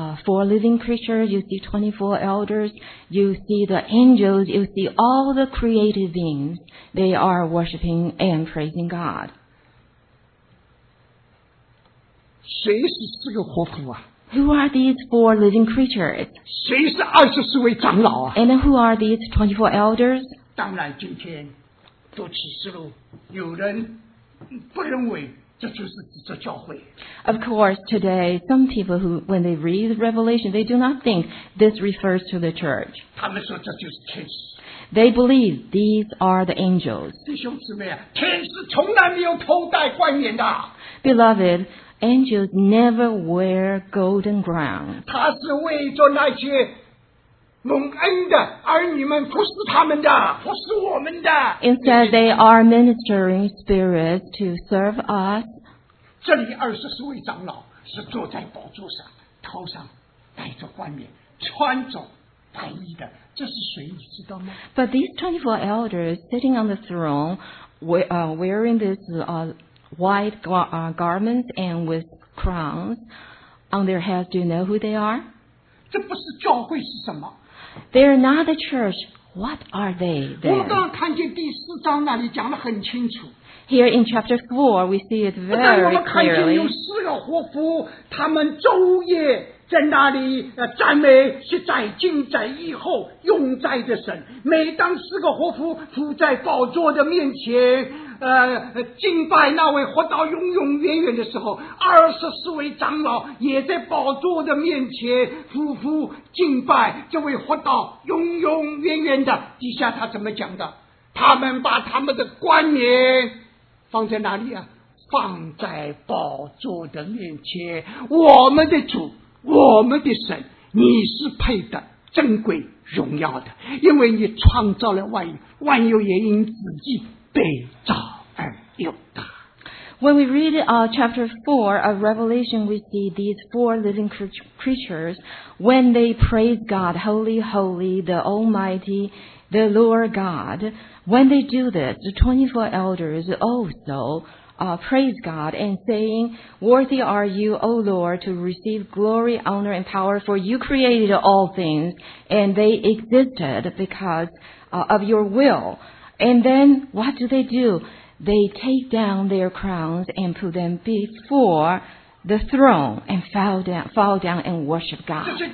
4 living creatures, you see 24 elders, you see the angels, you see all the created beings. They are worshiping and praising God. 谁是这个活佛啊？ Who are these 4 living creatures? 谁是24位长老啊？ And who are these 24 elders? 当然，今天读启示录，有人不认为这就是指着教会。 Of course, today, some people who, when they read Revelation, they do not think this refers to the church. 他们说这就是天使。 They believe these are the angels. 弟兄姊妹啊，天使从来没有头戴冠冕的， Beloved, angels never wear golden crown. 他是为着那些蒙恩的儿女们服侍他们的，服侍我们的。 Instead, they are ministering spirits to serve us. 这里24位长老是坐在宝座上，头上戴着冠冕，穿着白衣的，这是谁？你知道吗？ But these 24 elders sitting on the throne, wearing these white garments and with crowns on their heads, do you know who they are? 这不是教会是什么？ They're not the church. What are they 我们 then? 刚刚看见第4章那里讲得很清楚。 Here in chapter 4, we see it 不但我 very 们看见有 clearly. 4个活佛，他们昼夜在那里赞美是在今在以后永在的神。每当4个活佛伏在宝座的面前，敬拜那位活到永永远远的时候，24位长老也在宝座的面前匍敬拜这位活到永永远远的。底下他怎么讲的？他们把他们的冠冕放在哪里啊？放在宝座的面前。我们的主，我们的神，你是配的珍贵荣耀的，因为你创造了万有，万有也因自己被造而有的。 When we read chapter 4 of Revelation, we see these 4 living creatures when they praise God, holy, holy, the Almighty, the Lord God. When they do this, the 24 elders also praise God and saying, "Worthy are you, O Lord, to receive glory, honor, and power, for you created all things, and they existed because of your will." And then what do? They take down their crowns and put them before the throne and fall down and worship 这 God. 些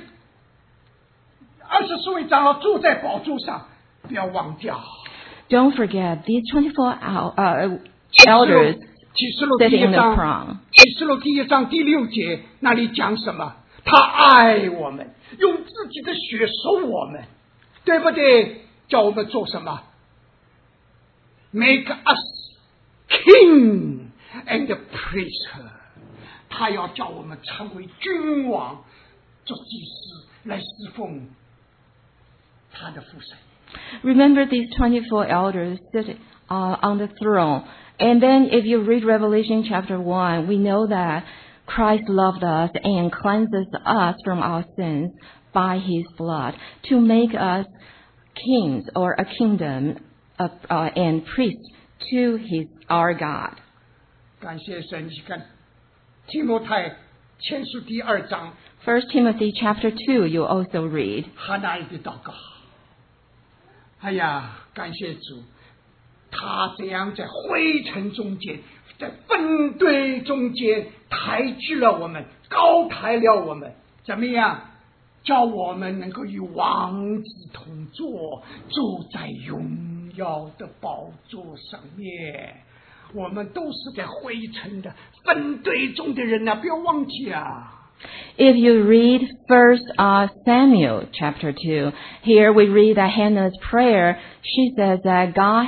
24位长老坐在宝座上，不要忘掉。 Don't forget, these 24 启示录 elders 启示录第 sitting in 1 the 章， crown. 启示录第1章第6节那里讲什么？他爱我们，用自己的血赎我们，对不对？叫我们做什么 ？Make us king and priesthood。他要叫我们成为君王，做祭司来侍奉他的父神。 Remember these 24 elders sit on the throne. And then if you read Revelation chapter 1, we know that Christ loved us and cleanses us from our sins by his blood to make us kings or a kingdom and priests to our God. 感谢神，你看提摩太前书第2章 1 Timothy chapter 2, you also read. 哈拿伊的祷告。哎呀，感谢主，他这样在灰尘中间，在分队中间抬举了我们，高抬了我们，怎么样？叫我们能够与王子同坐，坐在荣耀的宝座上面。我们都是在灰尘的分队中的人啊，不要忘记啊。 If you read 1 Samuel chapter 2, here we read that Hannah's prayer. She says that God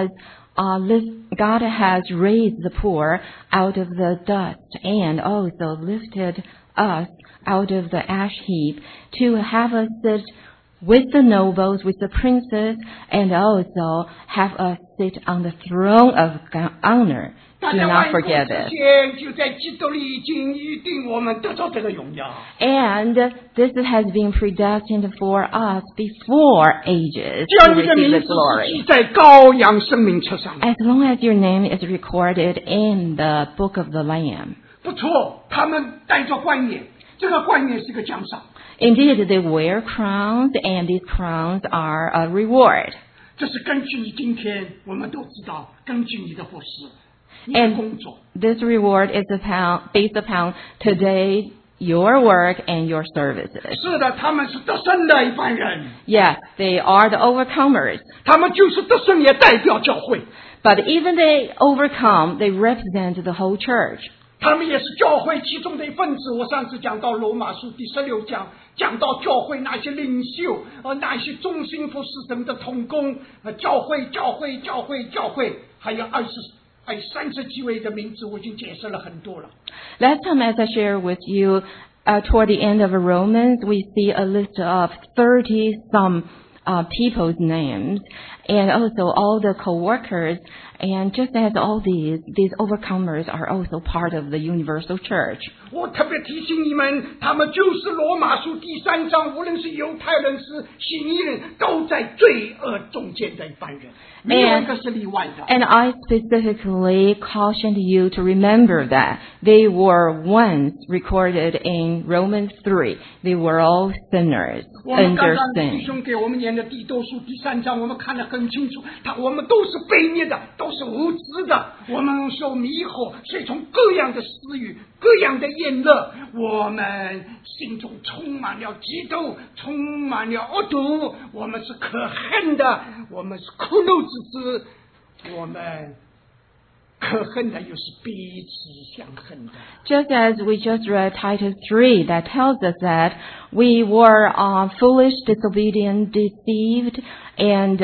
has raised the poor out of the dust and also lifted us out of the ash heap to have us sit with the nobles, with the princes, and also have us sit on the throne of honor. Do 大家 not 万古 forget 之 this. 前就在基督里已经预定我们得到这个荣耀。 And this has been predestined for us before ages 只 to 要你的 receive 名 the 字是 glory. 记在羔羊生命册上， As long as your name is recorded in the book of the Lamb. 不错，他们带着冠冕，这个冠冕是个奖赏， Indeed, they wear crowns, and these crowns are a reward. 这是根据你今天我们都知道，根据你的服饰、你的工 And 作。 this reward is based upon today, your work and your services. 是的，他们是得胜的一般人， Yes, they are the overcomers. 他们就是得胜，也代表教会， But even they overcome, they represent the whole church. 他们也是教会其中的一份子。我上次讲到罗马书第16章，讲到教会那些领袖，那些忠心服侍神的同工，教会，还有30几位的名字，我已经解释了很多了。 Last time, as I shared with you, toward the end of Romans, we see a list of 30-some people's names, and also all the co-workers. And just as all these overcomers are also part of the universal church. 我特别提醒你们，他们就是罗马书第3章，无论是犹太人是希尼人，都在罪恶中间的一般人，没有一个是例外的。 And I specifically cautioned you to remember that they were once recorded in Romans 3. They were all sinners 我们 under 刚刚 sin. 弟兄给我们念的提多书第3章，我们看得很清楚，我们都是悖逆的，都是无知的，我们受迷惑，随从各样的私欲，各样的宴乐，我们心中充满了嫉妒，充满了恶毒，我们是可恨的，我们是苦怒之子，我们可恨的又是彼此相恨的。 Just as we just read Titus 3, that tells us that we were foolish, disobedient, deceived, and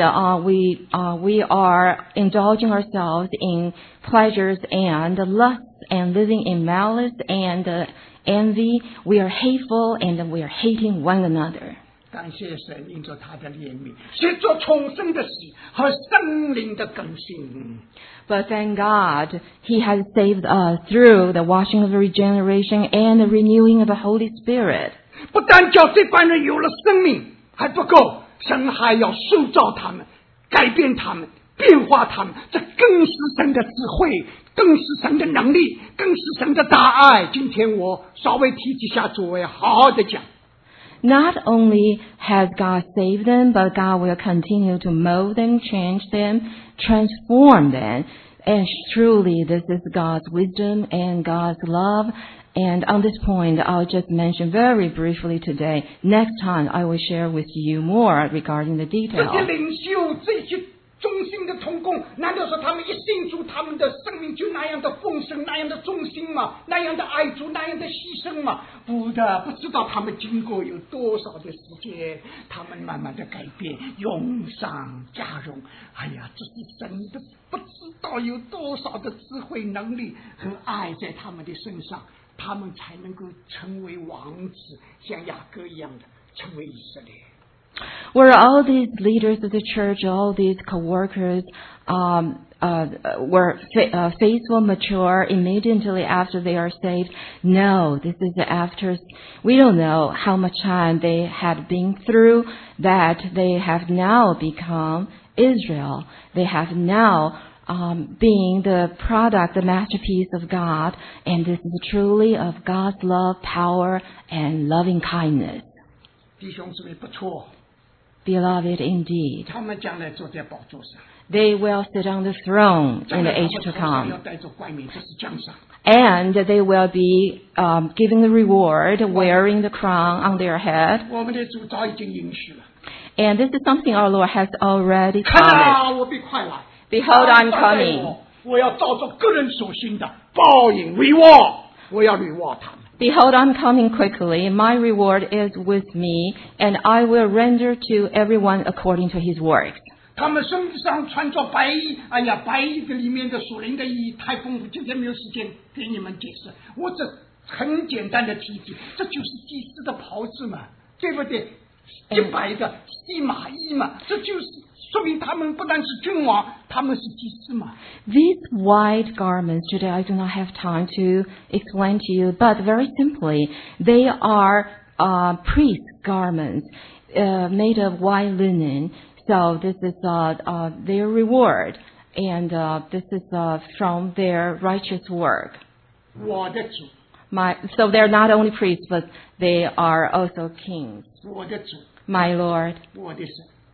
we are indulging ourselves in pleasures and lusts and living in malice and envy. We are hateful and we are hating one another. 感谢神，因着他的怜悯，随着重生的喜和圣灵的更新。 But thank God, He has saved us through the washing of regeneration and the renewing of the Holy Spirit. 不但叫这帮人有了生命还不够，神还要塑造他们，改变他们，变化他们，这更是神的智慧，更是神的能力，更是神的大爱。今天我稍微提几下，诸位好好的讲。 Not only has God saved them, but God will continue to mold them, change them, transform them. And truly, this is God's wisdom and God's love. And on this point, I'll just mention very briefly today. Next time, I will share with you more regarding the 这些 details. 领袖，这些忠心的同工，难道说他们一信主，他们的生命就那样的丰盛，那样的忠心吗？那样的爱主，那样的牺牲吗？不的，不知道他们经过有多少的时间，他们慢慢的改变，用上加荣。哎呀，这是真的，不知道有多少的智慧、能力和爱在他们的身上，他们才能够成为王子，像雅各一样的成为以色列。 Were all these leaders of the church, all these co-workers, were faithful, mature immediately after they are saved? No, this is after. We don't know how much time they had been through, that they have now become Israel. They have now being the product, the masterpiece of God, and this is truly of God's love, power, and loving kindness. 弟兄姊妹不错， Beloved indeed. 他们将来坐在宝座上。 They will sit on the throne 将 in 来 the 他 age 们 to 头上要 come. 戴着冠冕，这是奖赏。 And they will be giving the reward, wearing the crown on their head. 我们的主早已经应许了。 And this is something our Lord has already 看 promised. 啊，我必快来。 Behold, I'm 他在 coming. 我要照着个人所行的报应 reward， 我要 reward 他们。 Behold, I'm coming quickly. My reward is with me, and I will render to everyone according to his works. 他们身上穿着白衣，哎呀，白衣的里面的属灵的意义太丰富，今天没有时间给你们解释。我这很简单的提及，这就是祭司的袍子嘛，对不对？洁白的细麻衣嘛，这就是说明他们不但是君王，他们是祭司嘛。 These white garments, today I do not have time to explain to you, but very simply, they are priest garments made of white linen. So this is their reward, and this is from their righteous work. 我的主， So they're not only priests, but they are also kings. 我的主， My Lord, 我的神，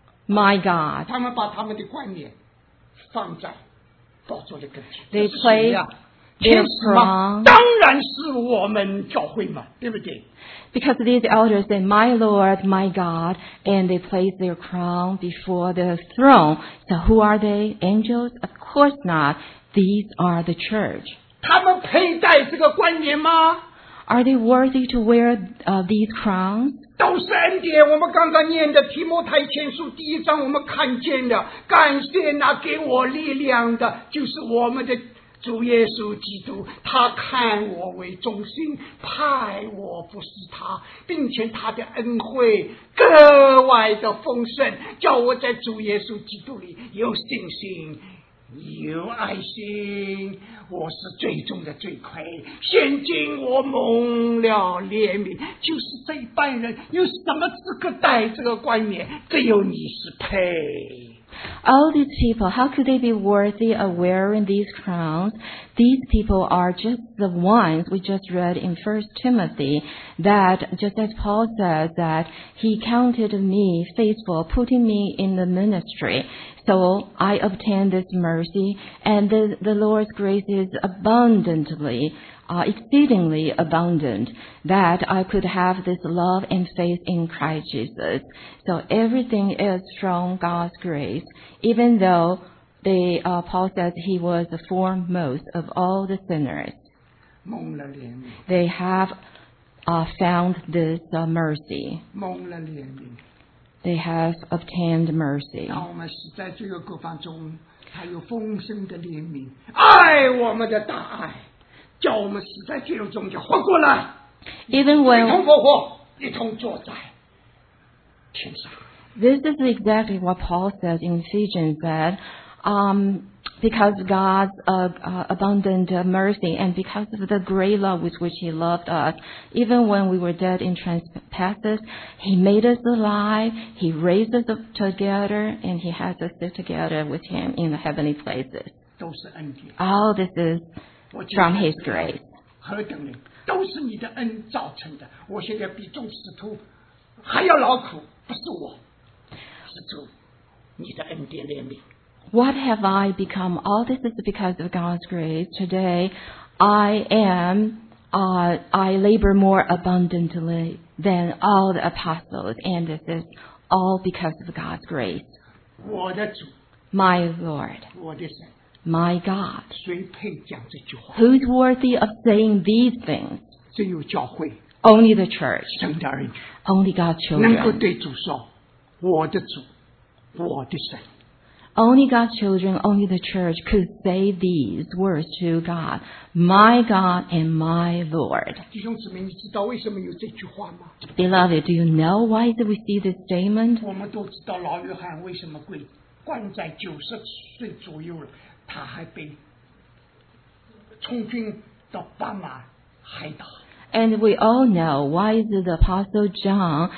my God. 他们把他们的冠冕放在宝座的跟前。 They 这是谁呀 place 天 their 使吗？ crown. 当然是我们教会嘛，对不对？ Because these elders say, My Lord, my God, and they place their crown before the throne. So who are they? Angels? Of course not. These are the church. 他们佩戴这个冠冕吗？ Are they worthy to wear these crowns? 都是恩典。我们刚刚念的提摩太前书第1章，我们看见了，感谢那给我力量的，就是我们的主耶稣基督，他看我为中心，派我服侍他，并且他的恩惠格外的丰盛，叫我在主耶稣基督里有信心，有爱心。我是最终的罪魁，现今我蒙了怜悯。就是这一般人有什么资格戴这个冠冕？只有你是配。 All these people, how could they be worthy of wearing these crowns? These people are just the ones we just read in 1 Timothy, that just as Paul says that he counted me faithful, putting me in the ministry. So I obtained this mercy, and the Lord's grace is abundantly, exceedingly abundant, that I could have this love and faith in Christ Jesus. So everything is from God's grace, even though Paul says he was the foremost of all the sinners. They have found this mercy. They have obtained mercy. 当我们死在罪恶过犯中，他有丰盛的怜悯，爱我们的大爱，叫我们死在罪恶中就活过来， Even 一 when 同复活，一同坐在天上。 this is exactly what Paul says in Ephesians, that because of God's abundant mercy and because of the great love with which He loved us, even when we were dead in trespasses, He made us alive, He raised us up together, and He has us sit together with Him in the heavenly places. 都是恩典， All this is from His grace. 何等的都是你的恩造成的。我现在比众使徒还要劳苦，不是我，是主，你的恩典怜悯。 What have I become? All this is because of God's grace. Today, I labor more abundantly than all the apostles, and this is all because of God's grace. 我的主， My Lord, 我的神， my God, 谁配讲这句话？ who's worthy of saying these things? 只有教会， Only the church, 神的儿女， only God's 能够 children. 对主说：“我的主，我的神。” Only God's children, only the church could say these words to God, my God and my Lord. 弟兄姊妹，你知道为什么有这句话吗？ Beloved, do you know why do we see this statement? 我们都知道老约翰为什么被关在90岁左右了，他还被从军到巴马海打。 And we all know why is the Apostle John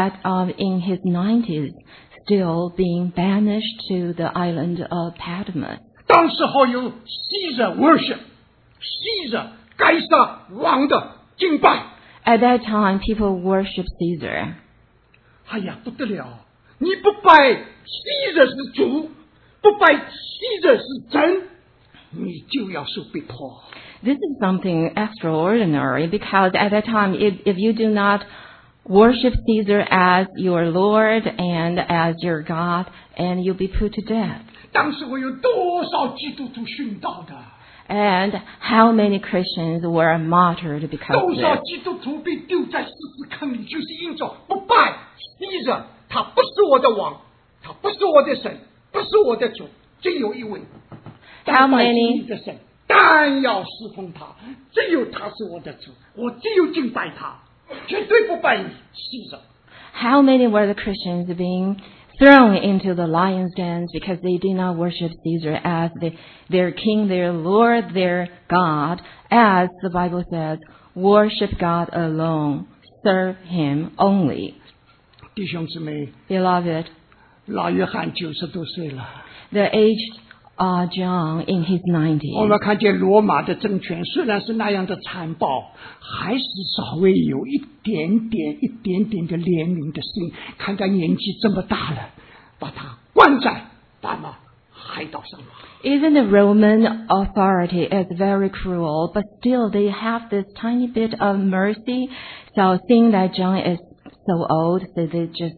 in his 90s still being banished to the island of Patmos. 当时候有Caesar worship， Caesar 该撒王的敬拜。 At that time, people worship Caesar. 哎呀，不得了！你不拜Caesar是主，不拜Caesar是神，你就要受逼迫。 This is something extraordinary because at that time, if you do not worship Caesar as your Lord and as your God, and you'll be put to death. 当时我有多少基督徒殉道的？ And how many Christians were martyred because of 多少 this? 基督徒被丢在狮子坑里，就是因着不拜Caesar，他不是我的王，他不是我的神，不是我的主，只有一位。 How 但拜 many- 你的神，但要侍奉他，只有他是我的主，我只有敬拜他，绝对不拜你Caesar。 How many were the Christians being thrown into the lion's dens because they did not worship Caesar as their king, their Lord, their God, as the Bible says, worship God alone, serve Him only. 弟兄姊妹， Beloved, 老约翰90多岁了， the aged John in his 我们 90s, 看见罗马的政权虽然是那样的残暴，还是稍微有一点点的怜悯的心。看他年纪这么大了，把他关在巴马海岛上了。 even the Roman authority is very cruel, but still they have this tiny bit of mercy. So seeing that John is so old, so they just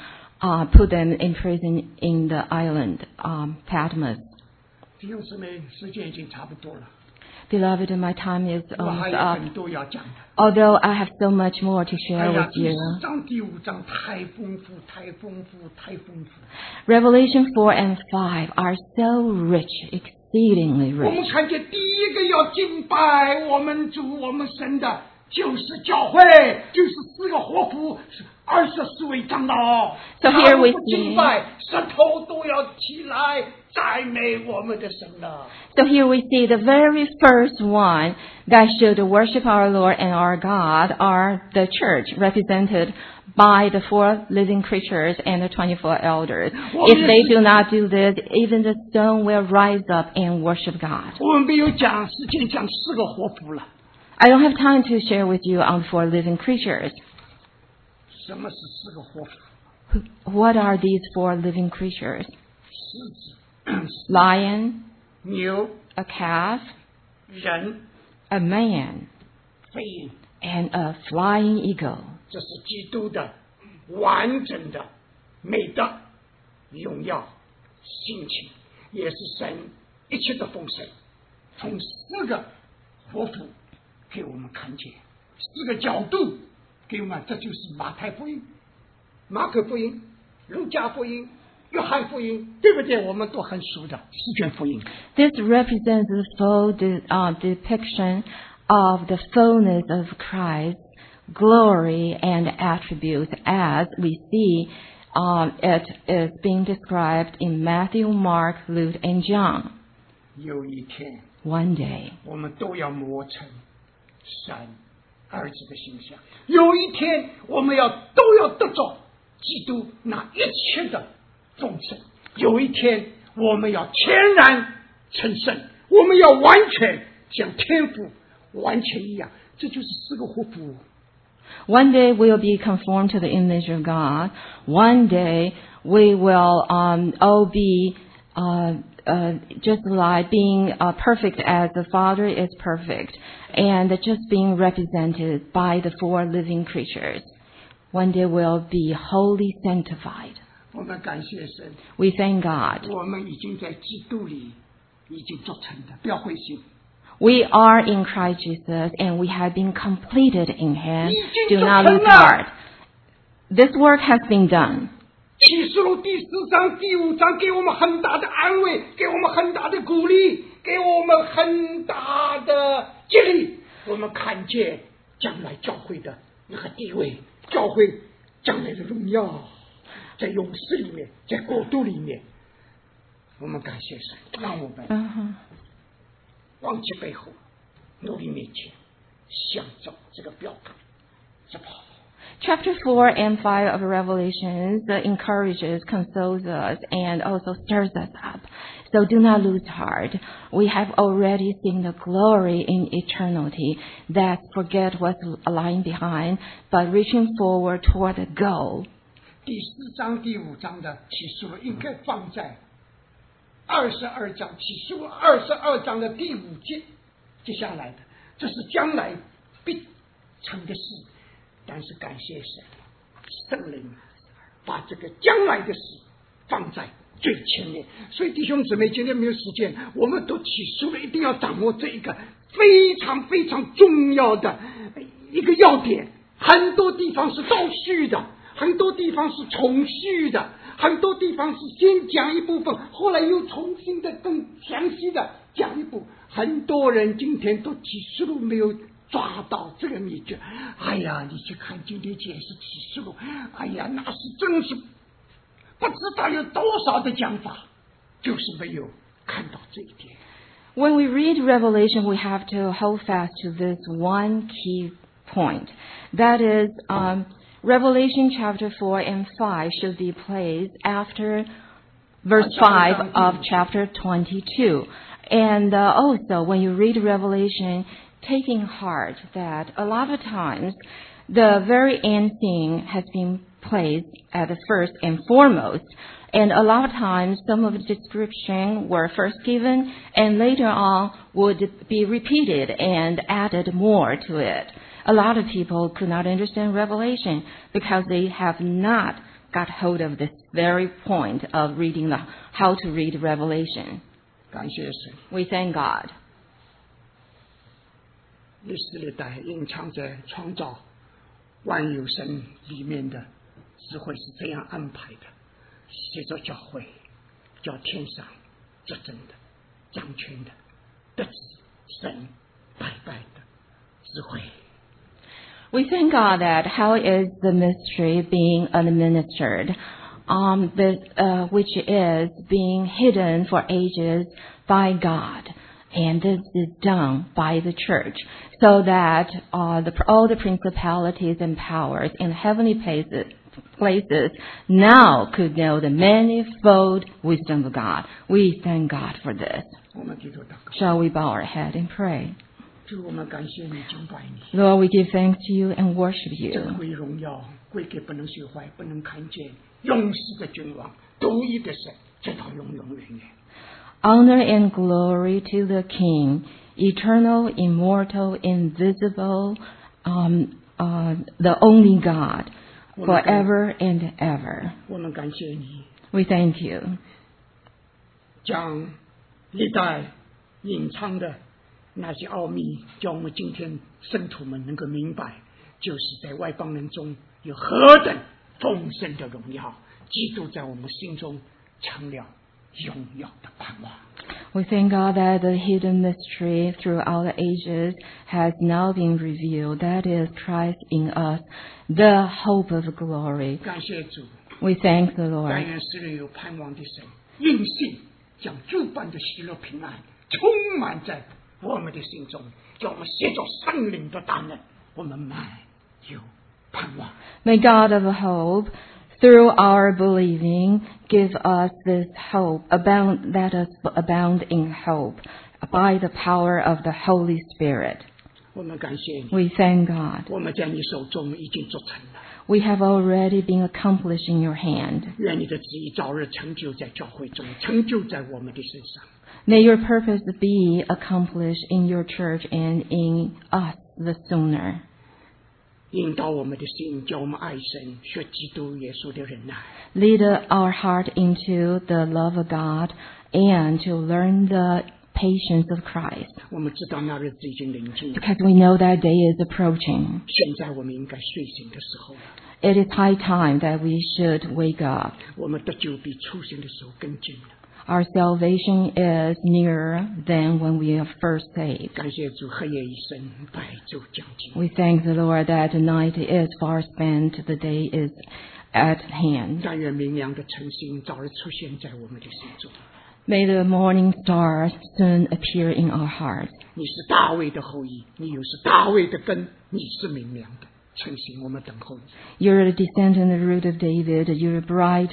put them in prison in the island, Patmos. 弟兄姊妹，时间已经差不多了， Beloved, my time is 我还 almost 有 up. 很多要讲的。 Although I have so much more to 哎 share 呀， with 第 you. 4章、第5章太丰富，太丰富，太丰富。 Revelation 4 and 5 are so rich, exceedingly 我们 rich. 看见第一个要敬拜我们主我们神的，就是教会，就是四个活佛，24位长老。 So here we 他们不敬 see- 拜，舌头都要起来赞美我们的神了。 So here we see the very first one that should worship our Lord and our God are the church, represented by the 4 living creatures and the 24 elders. If they do not do this, even the stone will rise up and worship God. 我们没有讲时间讲四个活佛了。 I don't have time to share with you on 4 living creatures. 什么是四个活佛？ What are these 4 living creatures? 狮子、 Lion, 牛、 a calf, 人、 a man, 飞鹰， and a flying eagle. 这是基督的完整的美德、荣耀、性情，也是神一切的丰盛。从4个活佛给我们看见4个角度给我们，这就是马太福音、马可福音、路加福音、约翰福音，对不对？我们都很熟的4卷福音。 This represents the full depiction of the fullness of Christ's glory and attributes as we see it is being described in Matthew, Mark, Luke, and John. 有一天 One day, 我们都要磨成神儿子的形象，有一天我们都要得着基督那一切的丰盛，有一天我们要全然成圣，我们要完全像天父完全一样，这就是4个活佛。 one day we'll be conformed to the image of God. One day we will all be just like being perfect as the Father is perfect, and just being represented by the 4 living creatures. One day we'll be wholly sanctified. 我们感谢神， We thank God. 我们已经在基督里已经做成的，不要灰心。 We are in Christ Jesus, and we have been completed in Him. 已经 Do 做 not 成 lose 了。 heart. This work has been done. 启示录第4章、第5章给我们很大的安慰，给我们很大的鼓励，给我们很大的激励。我们看见将来教会的那个地位，教会将来的荣耀，在勇士里面，在国度里面。我们感谢神，让我们忘记背后，努力面前，向着这个标杆直跑。 Chapter 4 and 5 of Revelations encourages, consoles us, and also stirs us up. So do not lose heart. We have already seen the glory in eternity that forget what's lying behind, but reaching forward toward the goal. 第4章、第5章的启示录应该放在22章，启示录22章的第5节，接下来的，这是将来必成的事。但是感谢神，圣灵把这个将来的事放在最前面。所以弟兄姊妹，今天没有时间，我们读启示录一定要掌握这一个非常非常重要的一个要点。很多地方是倒叙的，很多地方是重叙的，很多地方是先讲一部分，后来又重新的更详细的讲一部。很多人今天读启示录没有抓到这个秘诀。哎呀，你去看今天解释启示录，哎呀，那是真是不知道有多少的讲法，就是没有看到这一点。 When we read Revelation, we have to hold fast to this one key point. That is, Revelation chapter 4 and 5 should be placed after verse 5 of chapter 22. And also, when you read Revelation, taking heart that a lot of times the very end thing has been placed at the first and foremost. And a lot of times some of the description were first given and later on would be repeated and added more to it. A lot of people could not understand Revelation because they have not got hold of this very point of reading how to read Revelation. 感谢神， We thank God. 历史历代隐藏在创造万有神里面的智慧是这样安排的，写着教会，叫天上执政的， 掌权的，得知神白白的智慧。 We thank God that how is the mystery being administered, which is being hidden for ages by God, and this is done by the church, so that all the principalities and powers in heavenly places now could know the manifold wisdom of God. We thank God for this. 我们低头祷告， Shall we bow our head and pray? 主，我们感谢你，敬拜你。 Lord, we give thanks to you and worship 珍 you. 贵荣耀归给不能朽坏、不能看见、永世的君王、独一的神，直到永永远远。 Honor and glory to the King, eternal, immortal, invisible, the only God, forever and ever. 我们感谢你， We thank you. 将历代隐藏的那些奥秘，叫我们今天圣徒们能够明白，就是在外邦人中有何等丰盛的荣耀，基督在我们心中成了荣耀的盼望。 We thank God that the hidden mystery throughout the ages has now been revealed. That is Christ in us, the hope of glory. 感谢主， We thank the 但 Lord. 愿使人有盼望的神，因信将主般的喜乐平安充满在我们的心中，叫我们携着圣灵的大能，我们满有盼望。 May God of hope, through our believing, give us this hope, let us abound in hope by the power of the Holy Spirit. 我们感谢你， We thank God. 我们在你手中已经做成了。 We have already been accomplished in your hand. 愿你的旨意早日成就在教会中，成就在我们的身上。 May your purpose be accomplished in your church and in us the sooner. 引导我们的心，叫我们爱神，学基督耶稣的忍耐。 Lead our heart into the love of God and to learn the patience of Christ. 我们知道那日子已经临近， Because we know that day is approaching. 现在我们应该睡醒的时候了。 It is high time that we should wake up. 我们得救比出生的时候更近了。 Our salvation is nearer than when we are first saved. 感谢主，黑夜已深，白昼将近。 We thank the Lord that the night is far spent, the day is at hand. 但愿明亮的晨星早日出现在我们的心中。 May the morning star soon appear in our hearts. 你是大卫的后裔，你又是大卫的根，你是明亮的晨星，我们等候你。 You're the descendant of the root of David. You're a bright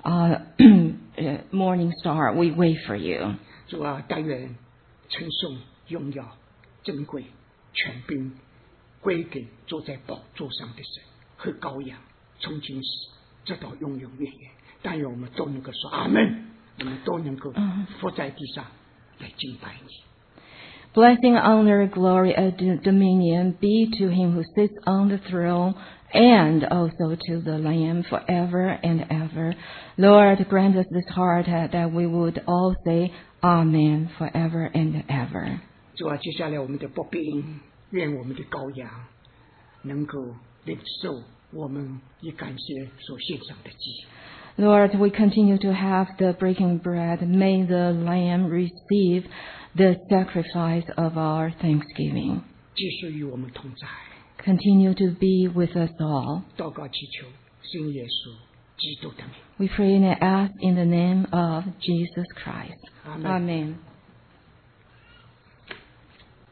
morning star. We wait for you. 主啊，但愿称颂、荣耀、珍贵、权柄归给坐在宝座上的神和羔羊，从今时直到永永远远。但愿我们都能够说阿门，我们都能够伏在地上来敬拜你。 Blessing, honor, glory, and dominion be to him who sits on the throne and also to the Lamb forever and ever. Lord, grant us this heart that we would all say Amen forever and ever. 主啊，接下来我们的薄饼，愿我们的羔羊能够领受我们以感谢所献上的祭。 Lord, we continue to have the breaking bread. May the Lamb receive the sacrifice of our thanksgiving. 继续与我们同在。 Continue to be with us all. 祷告祈求，信耶稣基督的名。 We pray and ask in the name of Jesus Christ. Amen. Amen.